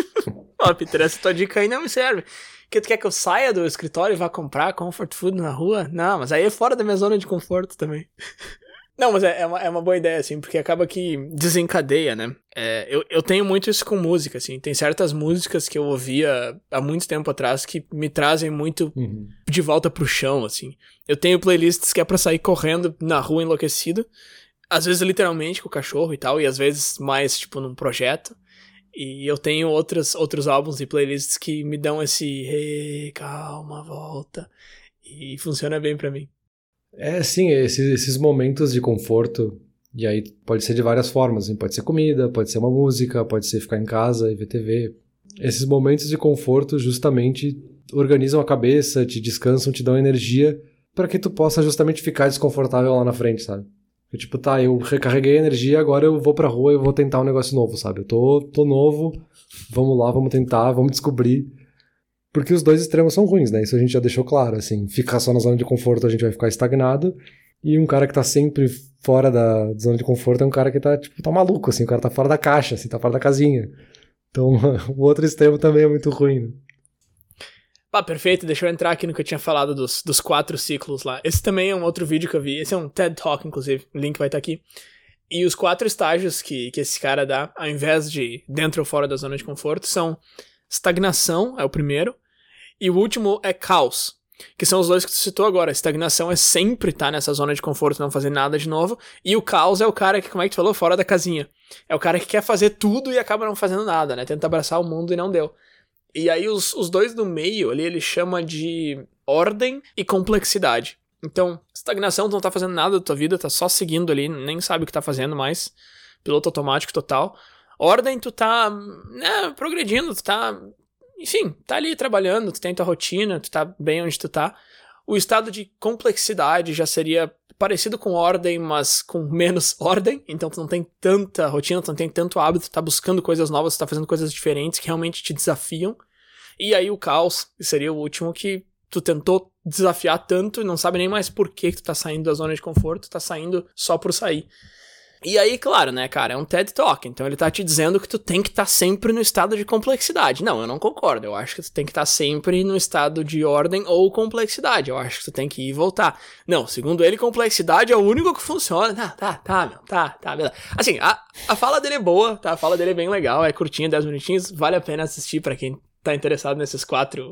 Ó, Peter, essa tua dica aí não me serve. Que tu quer que eu saia do escritório e vá comprar comfort food na rua? Não, mas aí é fora da minha zona de conforto também. Não, mas é, é, uma, é uma boa ideia, assim, porque acaba que desencadeia, né? É, eu, eu tenho muito isso com música, assim. Tem certas músicas que eu ouvia há muito tempo atrás que me trazem muito Uhum. de volta pro chão, assim. Eu tenho playlists que é pra sair correndo na rua enlouquecido. Às vezes literalmente com o cachorro e tal, e às vezes mais, tipo, num projeto. E eu tenho outros, outros álbuns e playlists que me dão esse hey, calma, volta. E funciona bem pra mim. É, sim, esses, esses momentos de conforto, e aí pode ser de várias formas, assim, pode ser comida, pode ser uma música, pode ser ficar em casa e ver T V. Esses momentos de conforto justamente organizam a cabeça, te descansam, te dão energia para que tu possa justamente ficar desconfortável lá na frente, sabe? Eu, tipo, tá, eu recarreguei a energia, agora eu vou pra rua e vou tentar um negócio novo, sabe? Eu tô, tô novo, vamos lá, vamos tentar, vamos descobrir. Porque os dois extremos são ruins, né? Isso a gente já deixou claro, assim. Ficar só na zona de conforto a gente vai ficar estagnado. E um cara que tá sempre fora da zona de conforto é um cara que tá, tipo, tá maluco, assim. O cara tá fora da caixa, assim, tá fora da casinha. Então, o outro extremo também é muito ruim, né? Ah, perfeito. Deixa eu entrar aqui no que eu tinha falado dos, dos quatro ciclos lá. Esse também é um outro vídeo que eu vi. Esse é um TED Talk, inclusive. O link vai estar aqui. E os quatro estágios que, que esse cara dá, ao invés de dentro ou fora da zona de conforto, são estagnação, é o primeiro. E o último é caos, que são os dois que tu citou agora. A estagnação é sempre estar nessa zona de conforto, não fazer nada de novo. E o caos é o cara que, como é que tu falou, fora da casinha. É o cara que quer fazer tudo e acaba não fazendo nada, né? Tenta abraçar o mundo e não deu. E aí os, os dois do meio ali, ele chama de ordem e complexidade. Então, estagnação, tu não tá fazendo nada da tua vida, tá só seguindo ali, nem sabe o que tá fazendo mais. Piloto automático total. Ordem, tu tá, né, progredindo, tu tá... Enfim, tá ali trabalhando, tu tem tua rotina, tu tá bem onde tu tá. O estado de complexidade já seria parecido com ordem, mas com menos ordem. Então tu não tem tanta rotina, tu não tem tanto hábito, tu tá buscando coisas novas, tu tá fazendo coisas diferentes que realmente te desafiam. E aí o caos seria o último, que tu tentou desafiar tanto e não sabe nem mais por que tu tá saindo da zona de conforto, tu tá saindo só por sair. E aí, claro, né, cara, é um TED Talk, então ele tá te dizendo que tu tem que estar tá sempre no estado de complexidade. Não, eu não concordo, eu acho que tu tem que estar tá sempre no estado de ordem ou complexidade, eu acho que tu tem que ir e voltar. Não, segundo ele, complexidade é o único que funciona. Tá, tá, tá, meu, tá, tá, beleza. Assim, a, a fala dele é boa, tá, a fala dele é bem legal, é curtinha, dez minutinhos, vale a pena assistir pra quem tá interessado nesses quatro,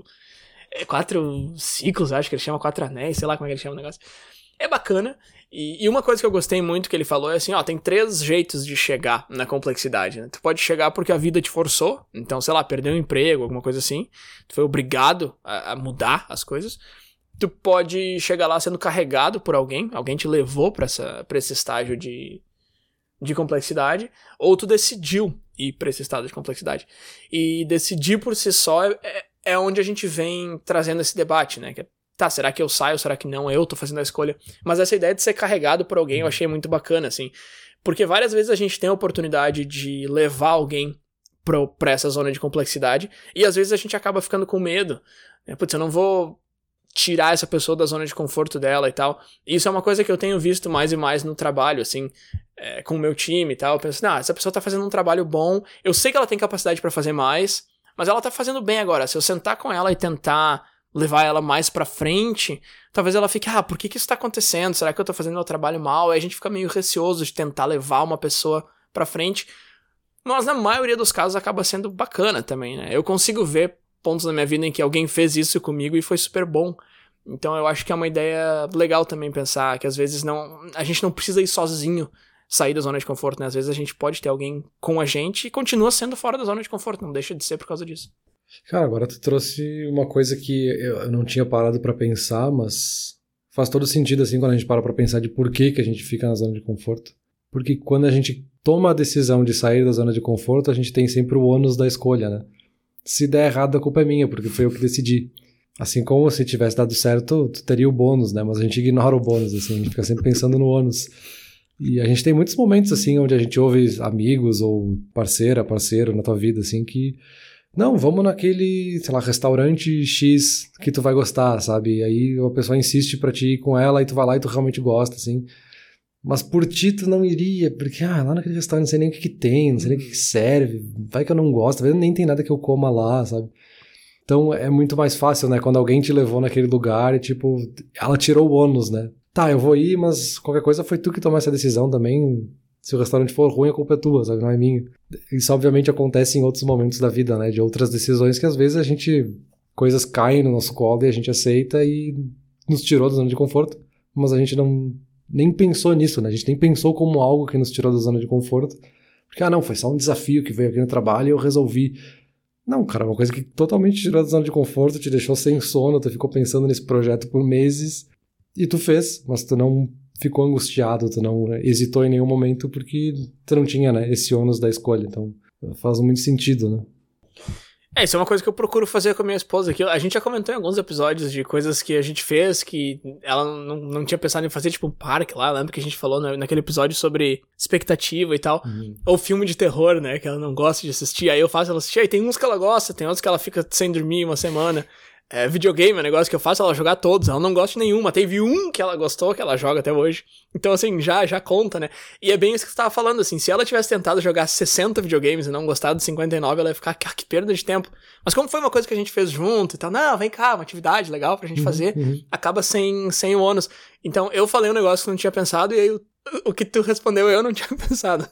quatro ciclos, acho que ele chama, quatro anéis, sei lá como é que ele chama o negócio. É bacana. E, e uma coisa que eu gostei muito que ele falou é assim, ó, tem três jeitos de chegar na complexidade, né? Tu pode chegar porque a vida te forçou, então, sei lá, perdeu um emprego, alguma coisa assim, tu foi obrigado a, a mudar as coisas. Tu pode chegar lá sendo carregado por alguém, alguém te levou pra, essa, pra esse estágio de, de complexidade, ou tu decidiu ir pra esse estado de complexidade. E decidir por si só é, é onde a gente vem trazendo esse debate, né? Que é, tá, será que eu saio, será que não? Eu tô fazendo a escolha. Mas essa ideia de ser carregado por alguém eu achei muito bacana, assim. Porque várias vezes a gente tem a oportunidade de levar alguém pra, pra essa zona de complexidade, e às vezes a gente acaba ficando com medo. Né? Putz, eu não vou tirar essa pessoa da zona de conforto dela e tal. E isso é uma coisa que eu tenho visto mais e mais no trabalho, assim, é, com o meu time e tal. Eu penso, não, essa pessoa tá fazendo um trabalho bom, eu sei que ela tem capacidade pra fazer mais, mas ela tá fazendo bem agora. Se eu sentar com ela e tentar levar ela mais pra frente, talvez ela fique, ah, por que que isso tá acontecendo? Será que eu tô fazendo meu trabalho mal? Aí a gente fica meio receoso de tentar levar uma pessoa pra frente. Mas na maioria dos casos acaba sendo bacana também, né? Eu consigo ver pontos na minha vida em que alguém fez isso comigo e foi super bom. Então eu acho que é uma ideia legal também pensar que às vezes não, a gente não precisa ir sozinho sair da zona de conforto, né? Às vezes a gente pode ter alguém com a gente e continua sendo fora da zona de conforto, não deixa de ser por causa disso. Cara, agora tu trouxe uma coisa que eu não tinha parado pra pensar, mas faz todo sentido assim quando a gente para pra pensar de por que que a gente fica na zona de conforto. Porque quando a gente toma a decisão de sair da zona de conforto, a gente tem sempre o ônus da escolha, né? Se der errado, a culpa é minha, porque foi eu que decidi. Assim como se tivesse dado certo, tu teria o bônus, né? Mas a gente ignora o bônus, assim, a gente fica sempre pensando no ônus. E a gente tem muitos momentos, assim, onde a gente ouve amigos ou parceira, parceiro na tua vida, assim, que... Não, vamos naquele, sei lá, restaurante X que tu vai gostar, sabe? E aí a pessoa insiste pra ti ir com ela e tu vai lá e tu realmente gosta, assim. Mas por ti tu não iria, porque, ah, lá naquele restaurante não sei nem o que que tem, não sei nem o que que serve, vai que eu não gosto, às vezes nem tem nada que eu coma lá, sabe? Então é muito mais fácil, né? Quando alguém te levou naquele lugar e, tipo, ela tirou o ônus, né? Tá, eu vou ir, mas qualquer coisa foi tu que tomou essa decisão também. Se o restaurante for ruim, a culpa é tua, sabe? Não é minha. Isso, obviamente, acontece em outros momentos da vida, né? De outras decisões que, às vezes, a gente... Coisas caem no nosso colo e a gente aceita e nos tirou da zona de conforto. Mas a gente não... Nem pensou nisso, né? A gente nem pensou como algo que nos tirou da zona de conforto. Porque, ah, não, foi só um desafio que veio aqui no trabalho e eu resolvi... Não, cara, uma coisa que totalmente tirou da zona de conforto, te deixou sem sono, tu ficou pensando nesse projeto por meses e tu fez, mas tu não ficou angustiado, tu não hesitou em nenhum momento porque tu não tinha, né, esse ônus da escolha, então faz muito sentido, né? É, isso é uma coisa que eu procuro fazer com a minha esposa aqui. A gente já comentou em alguns episódios de coisas que a gente fez que ela não, não tinha pensado em fazer, tipo um parque lá, lembra que a gente falou naquele episódio sobre expectativa e tal, uhum. Ou filme de terror, né, que ela não gosta de assistir, aí eu faço ela assistir, aí tem uns que ela gosta, tem outros que ela fica sem dormir uma semana. É, videogame é um negócio que eu faço ela jogar todos, ela não gosta de nenhuma, teve um que ela gostou, que ela joga até hoje, então assim, já, já conta, né, e é bem isso que você tava falando, assim, se ela tivesse tentado jogar sessenta videogames e não gostado de cinquenta e nove, ela ia ficar, ah, que perda de tempo, mas como foi uma coisa que a gente fez junto e tal, não, vem cá, uma atividade legal pra gente uhum, fazer, uhum. Acaba sem, sem o ônus, então eu falei um negócio que eu não tinha pensado e aí o, o que tu respondeu eu não tinha pensado.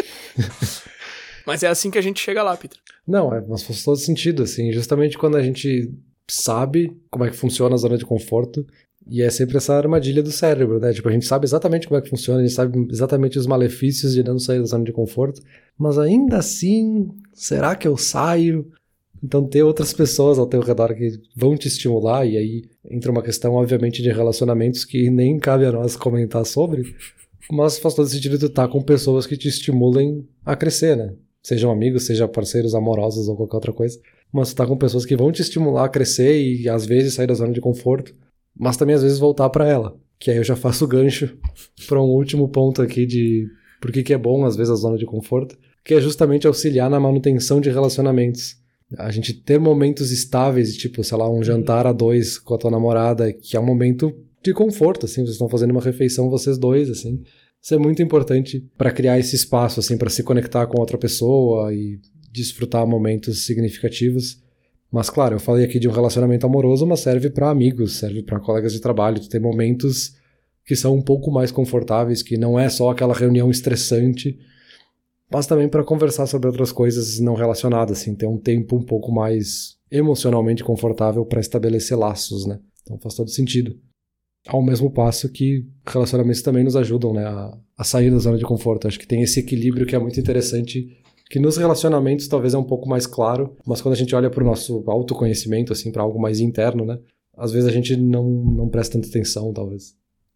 Mas é assim que a gente chega lá, Peter. Não, é, mas faz todo sentido, assim, justamente quando a gente sabe como é que funciona a zona de conforto, e é sempre essa armadilha do cérebro, né? Tipo, a gente sabe exatamente como é que funciona, a gente sabe exatamente os malefícios de não sair da zona de conforto, mas ainda assim, será que eu saio? Então ter outras pessoas ao teu redor que vão te estimular, e aí entra uma questão, obviamente, de relacionamentos que nem cabe a nós comentar sobre, mas faz todo sentido tu estar com pessoas que te estimulem a crescer, né? Sejam amigos, sejam parceiros amorosos ou qualquer outra coisa. Mas tu tá com pessoas que vão te estimular a crescer e às vezes sair da zona de conforto, mas também às vezes voltar pra ela. Que aí eu já faço o gancho pra um último ponto aqui de por que que é bom às vezes a zona de conforto, que é justamente auxiliar na manutenção de relacionamentos. A gente ter momentos estáveis, tipo, sei lá, um jantar a dois com a tua namorada, que é um momento de conforto, assim, vocês estão fazendo uma refeição vocês dois, assim. Isso é muito importante pra criar esse espaço, assim, pra se conectar com outra pessoa e desfrutar momentos significativos. Mas, claro, eu falei aqui de um relacionamento amoroso, mas serve para amigos, serve para colegas de trabalho. Tu tem momentos que são um pouco mais confortáveis, que não é só aquela reunião estressante, mas também para conversar sobre outras coisas não relacionadas, assim, ter um tempo um pouco mais emocionalmente confortável para estabelecer laços, né? Então faz todo sentido. Ao mesmo passo que relacionamentos também nos ajudam, né, a, a sair da zona de conforto. Acho que tem esse equilíbrio que é muito interessante, que nos relacionamentos talvez é um pouco mais claro, mas quando a gente olha para o nosso autoconhecimento, assim, para algo mais interno, né, às vezes a gente não, não presta tanta atenção, talvez.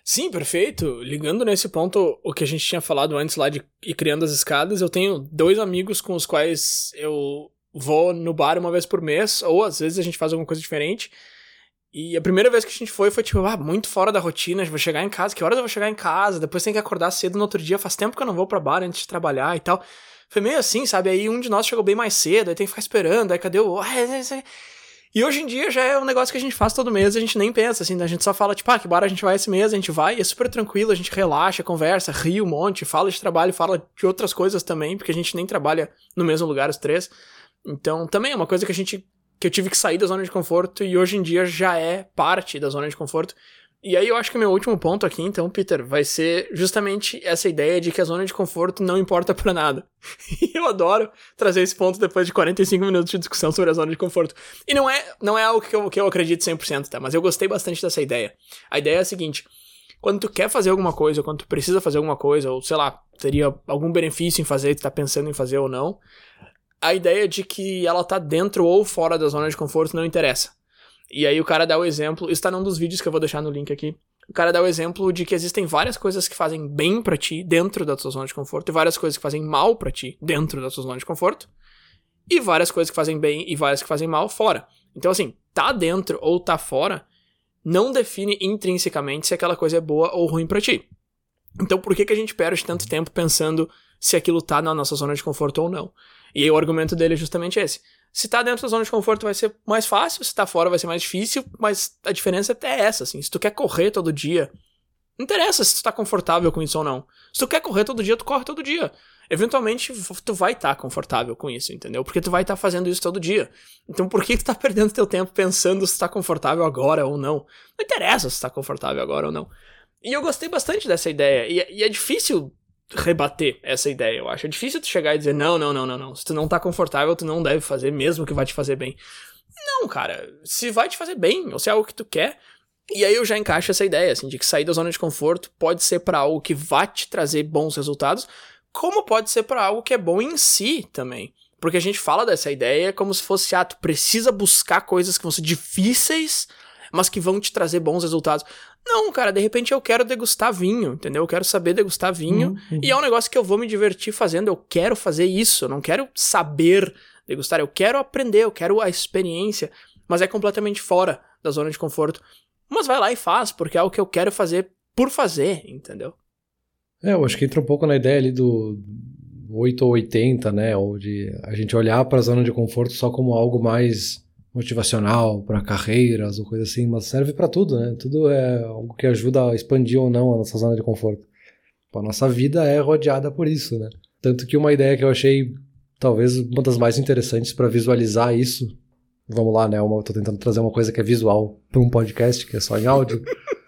Sim, perfeito. Ligando nesse ponto, o que a gente tinha falado antes lá de ir criando as escadas, eu tenho dois amigos com os quais eu vou no bar uma vez por mês, ou às vezes a gente faz alguma coisa diferente. E a primeira vez que a gente foi, foi tipo, ah, muito fora da rotina, vou chegar em casa, que horas eu vou chegar em casa? Depois tem que acordar cedo no outro dia, faz tempo que eu não vou pra bar antes de trabalhar e tal. Foi meio assim, sabe? Aí um de nós chegou bem mais cedo, aí tem que ficar esperando, aí cadê o... E hoje em dia já é um negócio que a gente faz todo mês, a gente nem pensa, assim, a gente só fala, tipo, ah, que bar a gente vai esse mês, a gente vai, e é super tranquilo, a gente relaxa, conversa, ri um monte, fala de trabalho, fala de outras coisas também, porque a gente nem trabalha no mesmo lugar os três. Então, também é uma coisa que a gente, que eu tive que sair da zona de conforto, e hoje em dia já é parte da zona de conforto. E aí eu acho que meu último ponto aqui, então, Peter, vai ser justamente essa ideia de que a zona de conforto não importa pra nada. E eu adoro trazer esse ponto depois de quarenta e cinco minutos de discussão sobre a zona de conforto. E não é, não é algo que eu, que eu acredito cem por cento, tá? Mas eu gostei bastante dessa ideia. A ideia é a seguinte: quando tu quer fazer alguma coisa, quando tu precisa fazer alguma coisa, ou sei lá, teria algum benefício em fazer, tu tá pensando em fazer ou não, a ideia de que ela tá dentro ou fora da zona de conforto não interessa. E aí o cara dá o exemplo, isso tá num dos vídeos que eu vou deixar no link aqui, o cara dá o exemplo de que existem várias coisas que fazem bem pra ti dentro da tua zona de conforto, e várias coisas que fazem mal pra ti dentro da tua zona de conforto, e várias coisas que fazem bem e várias que fazem mal fora. Então assim, tá dentro ou tá fora não define intrinsecamente se aquela coisa é boa ou ruim pra ti. Então por que que a gente perde tanto tempo pensando se aquilo tá na nossa zona de conforto ou não? E aí o argumento dele é justamente esse. Se tá dentro da zona de conforto vai ser mais fácil, se tá fora vai ser mais difícil, mas a diferença é essa, assim. Se tu quer correr todo dia, não interessa se tu tá confortável com isso ou não. Se tu quer correr todo dia, tu corre todo dia. Eventualmente, tu vai estar tá confortável com isso, entendeu? Porque tu vai estar tá fazendo isso todo dia. Então por que tu tá perdendo teu tempo pensando se tá confortável agora ou não? Não interessa se tá confortável agora ou não. E eu gostei bastante dessa ideia, e, e é difícil rebater essa ideia, eu acho. É difícil tu chegar e dizer, não, não, não, não, não. Se tu não tá confortável, tu não deve fazer, mesmo que vai te fazer bem. Não, cara. Se vai te fazer bem, ou se é algo que tu quer. E aí eu já encaixo essa ideia, assim, de que sair da zona de conforto pode ser pra algo que vai te trazer bons resultados, como pode ser pra algo que é bom em si também. Porque a gente fala dessa ideia como se fosse, ah, tu precisa buscar coisas que vão ser difíceis, mas que vão te trazer bons resultados. Não, cara, de repente eu quero degustar vinho, entendeu? Eu quero saber degustar vinho, uhum. E é um negócio que eu vou me divertir fazendo, eu quero fazer isso, eu não quero saber degustar, eu quero aprender, eu quero a experiência, mas é completamente fora da zona de conforto. Mas vai lá e faz, porque é o que eu quero fazer por fazer, entendeu? É, eu acho que entra um pouco na ideia ali do oito ou oitenta, né? Ou de a gente olhar para a zona de conforto só como algo mais motivacional, para carreiras ou coisa assim, mas serve para tudo, né? Tudo é algo que ajuda a expandir ou não a nossa zona de conforto. A nossa vida é rodeada por isso, né? Tanto que uma ideia que eu achei talvez uma das mais interessantes para visualizar isso, vamos lá, né? Eu tô tentando trazer uma coisa que é visual para um podcast, que é só em áudio,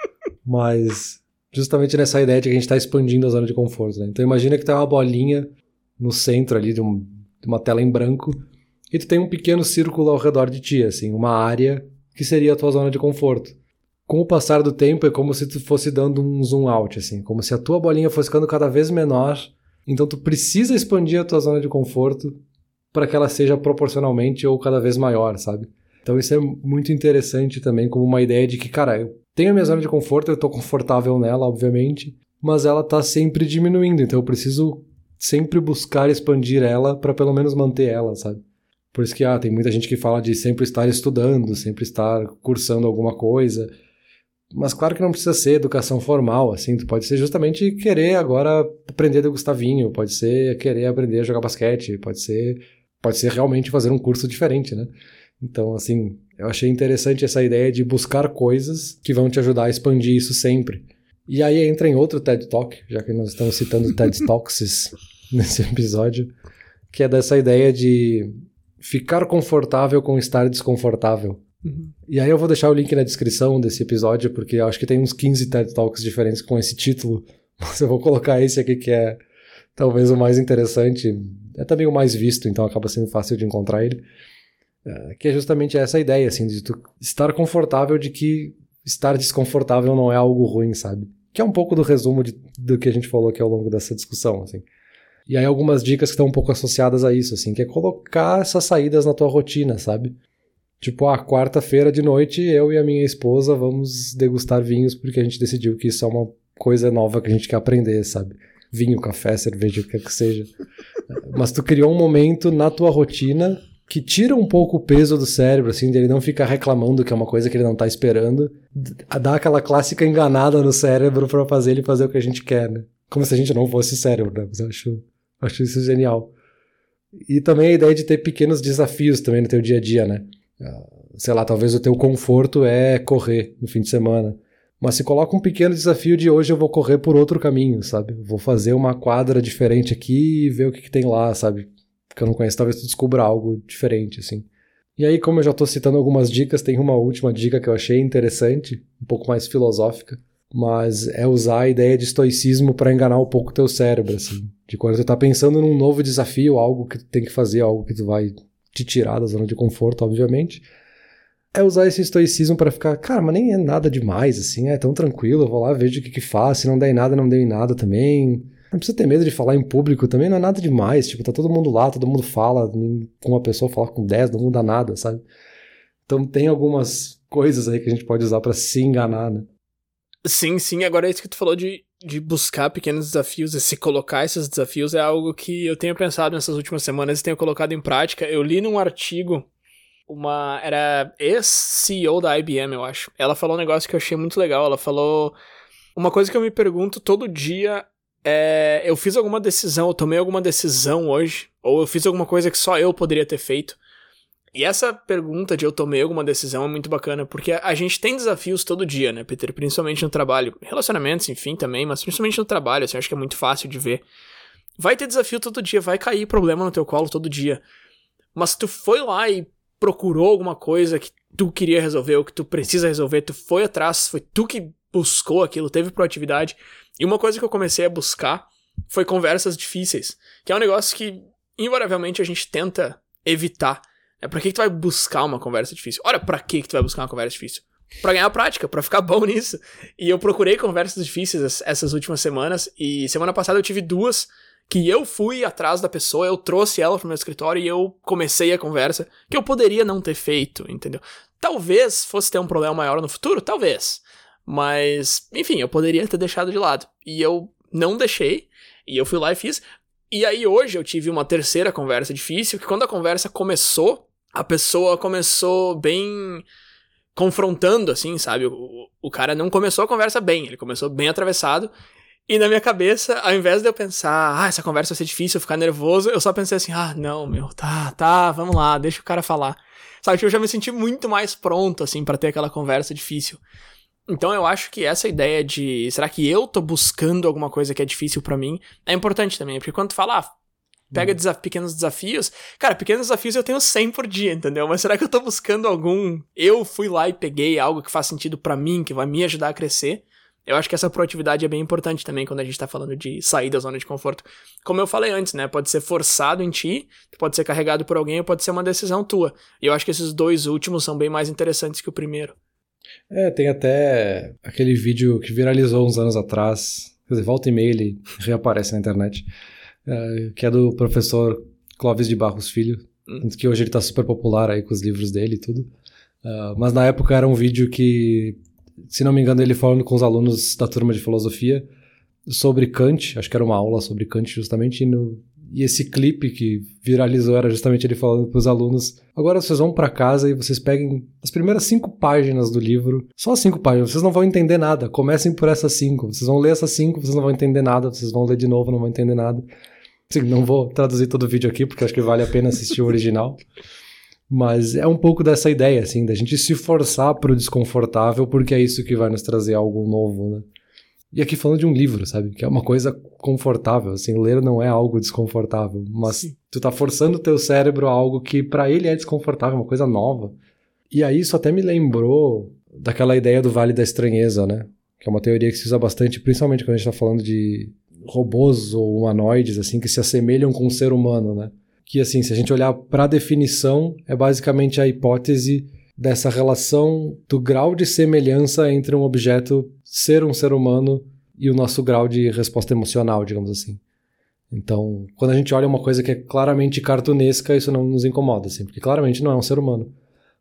mas justamente nessa ideia de que a gente está expandindo a zona de conforto, né? Então imagina que tem uma bolinha no centro ali de, um, de uma tela em branco, e tu tem um pequeno círculo ao redor de ti, assim, uma área que seria a tua zona de conforto. Com o passar do tempo é como se tu fosse dando um zoom out, assim, como se a tua bolinha fosse ficando cada vez menor, então tu precisa expandir a tua zona de conforto para que ela seja proporcionalmente ou cada vez maior, sabe? Então isso é muito interessante também como uma ideia de que, cara, eu tenho a minha zona de conforto, eu tô confortável nela, obviamente, mas ela tá sempre diminuindo, então eu preciso sempre buscar expandir ela para pelo menos manter ela, sabe? Por isso que ah, tem muita gente que fala de sempre estar estudando, sempre estar cursando alguma coisa. Mas claro que não precisa ser educação formal, assim. Tu pode ser justamente querer agora aprender a degustar vinho, pode ser querer aprender a jogar basquete, pode ser, pode ser realmente fazer um curso diferente, né? Então, assim, eu achei interessante essa ideia de buscar coisas que vão te ajudar a expandir isso sempre. E aí entra em outro TED Talk, já que nós estamos citando TED Talks nesse episódio, que é dessa ideia de ficar confortável com estar desconfortável. Uhum. E aí eu vou deixar o link na descrição desse episódio, porque eu acho que tem uns quinze TED Talks diferentes com esse título, mas eu vou colocar esse aqui que é talvez o mais interessante, é também o mais visto, então acaba sendo fácil de encontrar ele, é, que é justamente essa ideia, assim, de tu estar confortável de que estar desconfortável não é algo ruim, sabe? Que é um pouco do resumo de, do que a gente falou aqui ao longo dessa discussão, assim. E aí algumas dicas que estão um pouco associadas a isso, assim, que é colocar essas saídas na tua rotina, sabe? Tipo, ah, quarta-feira de noite, eu e a minha esposa vamos degustar vinhos porque a gente decidiu que isso é uma coisa nova que a gente quer aprender, sabe? Vinho, café, cerveja, o que quer que seja. Mas tu criou um momento na tua rotina que tira um pouco o peso do cérebro, assim, de ele não ficar reclamando que é uma coisa que ele não tá esperando, dá aquela clássica enganada no cérebro pra fazer ele fazer o que a gente quer, né? Como se a gente não fosse cérebro, né? Mas eu acho, acho isso genial. E também a ideia de ter pequenos desafios também no teu dia a dia, né? Sei lá, talvez o teu conforto é correr no fim de semana. Mas se coloca um pequeno desafio de hoje eu vou correr por outro caminho, sabe? Vou fazer uma quadra diferente aqui e ver o que, que tem lá, sabe? Que eu não conheço, talvez tu descubra algo diferente, assim. E aí, como eu já tô citando algumas dicas, tem uma última dica que eu achei interessante, um pouco mais filosófica, mas é usar a ideia de estoicismo para enganar um pouco o teu cérebro, assim. De quando tu tá pensando num novo desafio, algo que tu tem que fazer, algo que tu vai te tirar da zona de conforto, obviamente, é usar esse estoicismo pra ficar, cara, mas nem é nada demais, assim, é tão tranquilo, eu vou lá, vejo o que que faz, se não der em nada, não deu em nada também. Não precisa ter medo de falar em público também, não é nada demais, tipo, tá todo mundo lá, todo mundo fala, com uma pessoa falar com dez, não muda nada, sabe? Então tem algumas coisas aí que a gente pode usar pra se enganar, né? Sim, sim, agora é isso que tu falou de, de buscar pequenos desafios e se colocar esses desafios é algo que eu tenho pensado nessas últimas semanas e tenho colocado em prática. Eu li num artigo, uma era ex-C E O da I B M, eu acho. Ela falou um negócio que eu achei muito legal, ela falou uma coisa que eu me pergunto todo dia é, eu fiz alguma decisão, eu tomei alguma decisão hoje, ou eu fiz alguma coisa que só eu poderia ter feito. E essa pergunta de eu tomei alguma decisão é muito bacana, porque a gente tem desafios todo dia, né, Peter? Principalmente no trabalho. Relacionamentos, enfim, também, mas principalmente no trabalho, assim, eu acho que é muito fácil de ver. Vai ter desafio todo dia, vai cair problema no teu colo todo dia. Mas tu foi lá e procurou alguma coisa que tu queria resolver, ou que tu precisa resolver, tu foi atrás, foi tu que buscou aquilo, teve proatividade. E uma coisa que eu comecei a buscar foi conversas difíceis, que é um negócio que, invariavelmente, a gente tenta evitar. É pra que, que tu vai buscar uma conversa difícil? Olha, pra que, que tu vai buscar uma conversa difícil? Pra ganhar prática, pra ficar bom nisso. E eu procurei conversas difíceis essas últimas semanas, e semana passada eu tive duas que eu fui atrás da pessoa, eu trouxe ela pro meu escritório e eu comecei a conversa, que eu poderia não ter feito, entendeu? Talvez fosse ter um problema maior no futuro, talvez. Mas, enfim, eu poderia ter deixado de lado. E eu não deixei, e eu fui lá e fiz. E aí hoje eu tive uma terceira conversa difícil, que quando a conversa começou, a pessoa começou bem confrontando, assim, sabe? O, o cara não começou a conversa bem, ele começou bem atravessado. E na minha cabeça, ao invés de eu pensar, ah, essa conversa vai ser difícil, eu ficar nervoso, eu só pensei assim, ah, não, meu, tá, tá, vamos lá, deixa o cara falar. Sabe, que eu já me senti muito mais pronto, assim, pra ter aquela conversa difícil. Então eu acho que essa ideia de, será que eu tô buscando alguma coisa que é difícil pra mim, é importante também, porque quando tu fala, ah, pega desaf- pequenos desafios, cara, pequenos desafios eu tenho cem por dia, entendeu? Mas será que eu tô buscando algum, eu fui lá e peguei algo que faz sentido pra mim, que vai me ajudar a crescer? Eu acho que essa proatividade é bem importante também quando a gente tá falando de sair da zona de conforto. Como eu falei antes, né? Pode ser forçado em ti, pode ser carregado por alguém, ou pode ser uma decisão tua. E eu acho que esses dois últimos são bem mais interessantes que o primeiro. É, tem até aquele vídeo que viralizou uns anos atrás, quer dizer, volta e meia ele reaparece na internet, é, que é do professor Clóvis de Barros Filho, hum. que hoje ele tá super popular aí com os livros dele e tudo. Uh, mas na época era um vídeo que, se não me engano, ele falando com os alunos da turma de filosofia sobre Kant, acho que era uma aula sobre Kant justamente, e, no, e esse clipe que viralizou era justamente ele falando para os alunos, agora vocês vão para casa e vocês peguem as primeiras cinco páginas do livro, só cinco páginas, vocês não vão entender nada, comecem por essas cinco, vocês vão ler essas cinco, vocês não vão entender nada, vocês vão ler de novo, não vão entender nada. Assim, não vou traduzir todo o vídeo aqui, porque acho que vale a pena assistir o original. Mas é um pouco dessa ideia, assim, da gente se forçar pro desconfortável, porque é isso que vai nos trazer algo novo, né? E aqui falando de um livro, sabe? Que é uma coisa confortável, assim, ler não é algo desconfortável, mas Sim. tu tá forçando o teu cérebro a algo que pra ele é desconfortável, uma coisa nova. E aí isso até me lembrou daquela ideia do Vale da Estranheza, né? Que é uma teoria que se usa bastante, principalmente quando a gente tá falando de robôs ou humanoides, assim, que se assemelham com o ser humano, né? Que, assim, se a gente olhar para a definição, é basicamente a hipótese dessa relação do grau de semelhança entre um objeto ser um ser humano e o nosso grau de resposta emocional, digamos assim. Então, quando a gente olha uma coisa que é claramente cartunesca, isso não nos incomoda, assim, porque claramente não é um ser humano.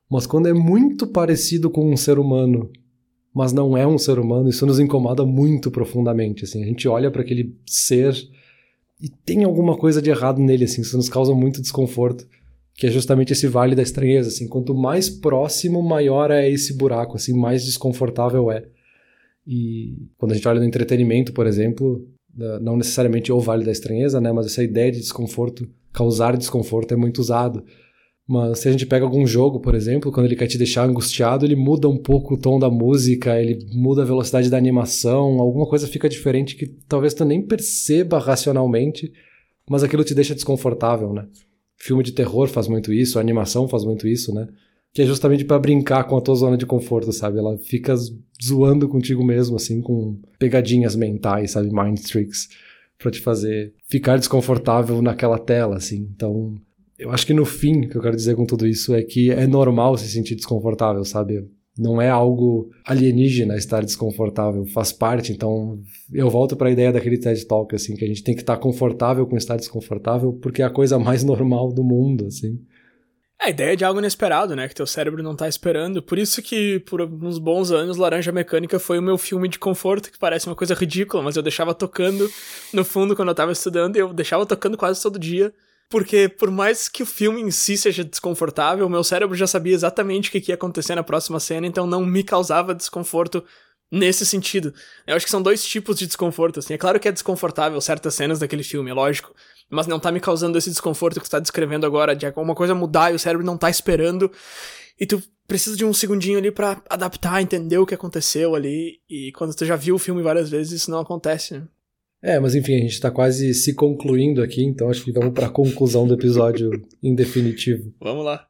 Mas quando é muito parecido com um ser humano, mas não é um ser humano, isso nos incomoda muito profundamente, assim. A gente olha para aquele ser e tem alguma coisa de errado nele, assim, isso nos causa muito desconforto, que é justamente esse vale da estranheza, assim. Quanto mais próximo, maior é esse buraco, assim, mais desconfortável é. E quando a gente olha no entretenimento, por exemplo, não necessariamente o vale da estranheza, né, mas essa ideia de desconforto, causar desconforto é muito usado. Mas se a gente pega algum jogo, por exemplo, quando ele quer te deixar angustiado, ele muda um pouco o tom da música, ele muda a velocidade da animação, alguma coisa fica diferente que talvez tu nem perceba racionalmente, mas aquilo te deixa desconfortável, né? Filme de terror faz muito isso, a animação faz muito isso, né? Que é justamente pra brincar com a tua zona de conforto, sabe? Ela fica zoando contigo mesmo, assim, com pegadinhas mentais, sabe? Mind tricks, pra te fazer ficar desconfortável naquela tela, assim. Então, eu acho que no fim, o que eu quero dizer com tudo isso é que é normal se sentir desconfortável, sabe? Não é algo alienígena estar desconfortável, faz parte. Então, eu volto para a ideia daquele TED Talk, assim, que a gente tem que estar confortável com estar desconfortável, porque é a coisa mais normal do mundo, assim. É a ideia de algo inesperado, né? Que teu cérebro não tá esperando. Por isso que, por uns bons anos, Laranja Mecânica foi o meu filme de conforto, que parece uma coisa ridícula, mas eu deixava tocando no fundo quando eu tava estudando, e eu deixava tocando quase todo dia. Porque, por mais que o filme em si seja desconfortável, meu cérebro já sabia exatamente o que ia acontecer na próxima cena, então não me causava desconforto nesse sentido. Eu acho que são dois tipos de desconforto, assim. É claro que é desconfortável certas cenas daquele filme, é lógico, mas não tá me causando esse desconforto que tu tá descrevendo agora, de alguma coisa mudar e o cérebro não tá esperando, e tu precisa de um segundinho ali pra adaptar, entender o que aconteceu ali, e quando tu já viu o filme várias vezes, isso não acontece, né? É, mas enfim, a gente tá quase se concluindo aqui, então acho que vamos pra conclusão do episódio em definitivo. Vamos lá.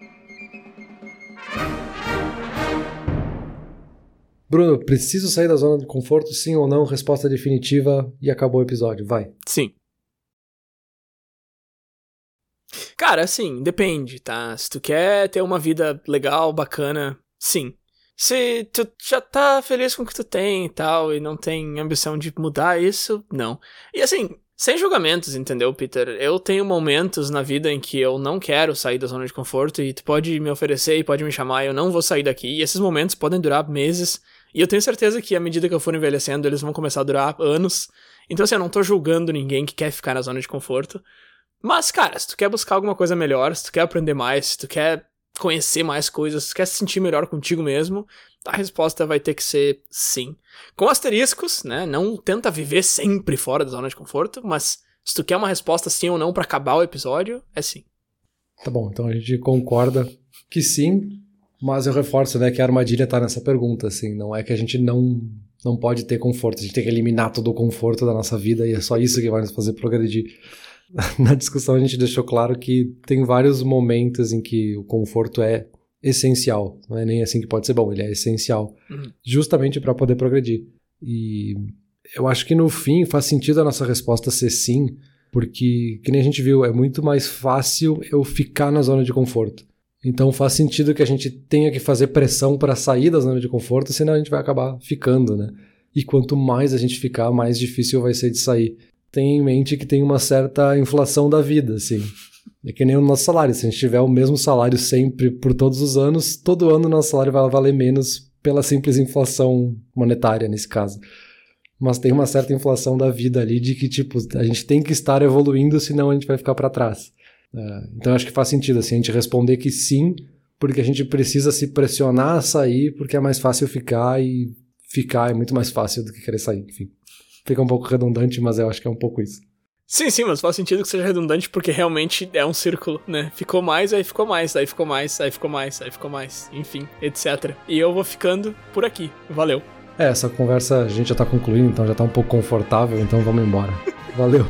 Bruno, preciso sair da zona de conforto, sim ou não? Resposta definitiva e acabou o episódio, vai. Sim. Cara, assim, depende, tá? Se tu quer ter uma vida legal, bacana, sim. Se tu já tá feliz com o que tu tem e tal, e não tem ambição de mudar isso, não. E assim, sem julgamentos, entendeu, Peter? Eu tenho momentos na vida em que eu não quero sair da zona de conforto, e tu pode me oferecer e pode me chamar, e eu não vou sair daqui, e esses momentos podem durar meses, e eu tenho certeza que à medida que eu for envelhecendo, eles vão começar a durar anos. Então assim, eu não tô julgando ninguém que quer ficar na zona de conforto. Mas, cara, se tu quer buscar alguma coisa melhor, se tu quer aprender mais, se tu quer conhecer mais coisas, se tu quer se sentir melhor contigo mesmo, a resposta vai ter que ser sim. Com asteriscos, né? Não tenta viver sempre fora da zona de conforto, mas se tu quer uma resposta sim ou não pra acabar o episódio, é sim. Tá bom, então a gente concorda que sim, mas eu reforço, né, que a armadilha tá nessa pergunta, assim, não é que a gente não, não pode ter conforto, a gente tem que eliminar todo o conforto da nossa vida e é só isso que vai nos fazer progredir. Na discussão a gente deixou claro que tem vários momentos em que o conforto é essencial, não é nem assim que pode ser bom, ele é essencial, uhum. Justamente para poder progredir. E eu acho que no fim faz sentido a nossa resposta ser sim, porque, que nem a gente viu, é muito mais fácil eu ficar na zona de conforto. Então faz sentido que a gente tenha que fazer pressão para sair da zona de conforto, senão a gente vai acabar ficando, né? E quanto mais a gente ficar, mais difícil vai ser de sair. Tenha em mente que tem uma certa inflação da vida, assim. É que nem o nosso salário. Se a gente tiver o mesmo salário sempre, por todos os anos, todo ano o nosso salário vai valer menos pela simples inflação monetária, nesse caso. Mas tem uma certa inflação da vida ali de que, tipo, a gente tem que estar evoluindo, senão a gente vai ficar para trás. É, então acho que faz sentido, assim, a gente responder que sim, porque a gente precisa se pressionar a sair, porque é mais fácil ficar, e ficar é muito mais fácil do que querer sair, enfim. Fica um pouco redundante, mas eu acho que é um pouco isso. Sim, sim, mas faz sentido que seja redundante porque realmente é um círculo, né? Ficou mais, aí ficou mais, aí ficou mais, aí ficou mais, aí ficou mais, enfim, etcétera. E eu vou ficando por aqui. Valeu. É, essa conversa a gente já tá concluindo, então já tá um pouco confortável, então vamos embora. Valeu.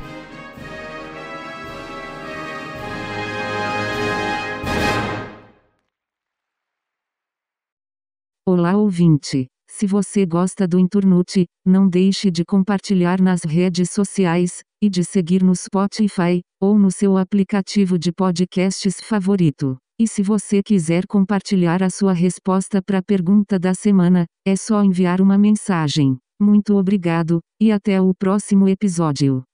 Olá, ouvinte. Se você gosta do Inturnute, não deixe de compartilhar nas redes sociais, e de seguir no Spotify, ou no seu aplicativo de podcasts favorito. E se você quiser compartilhar a sua resposta para a pergunta da semana, é só enviar uma mensagem. Muito obrigado, e até o próximo episódio.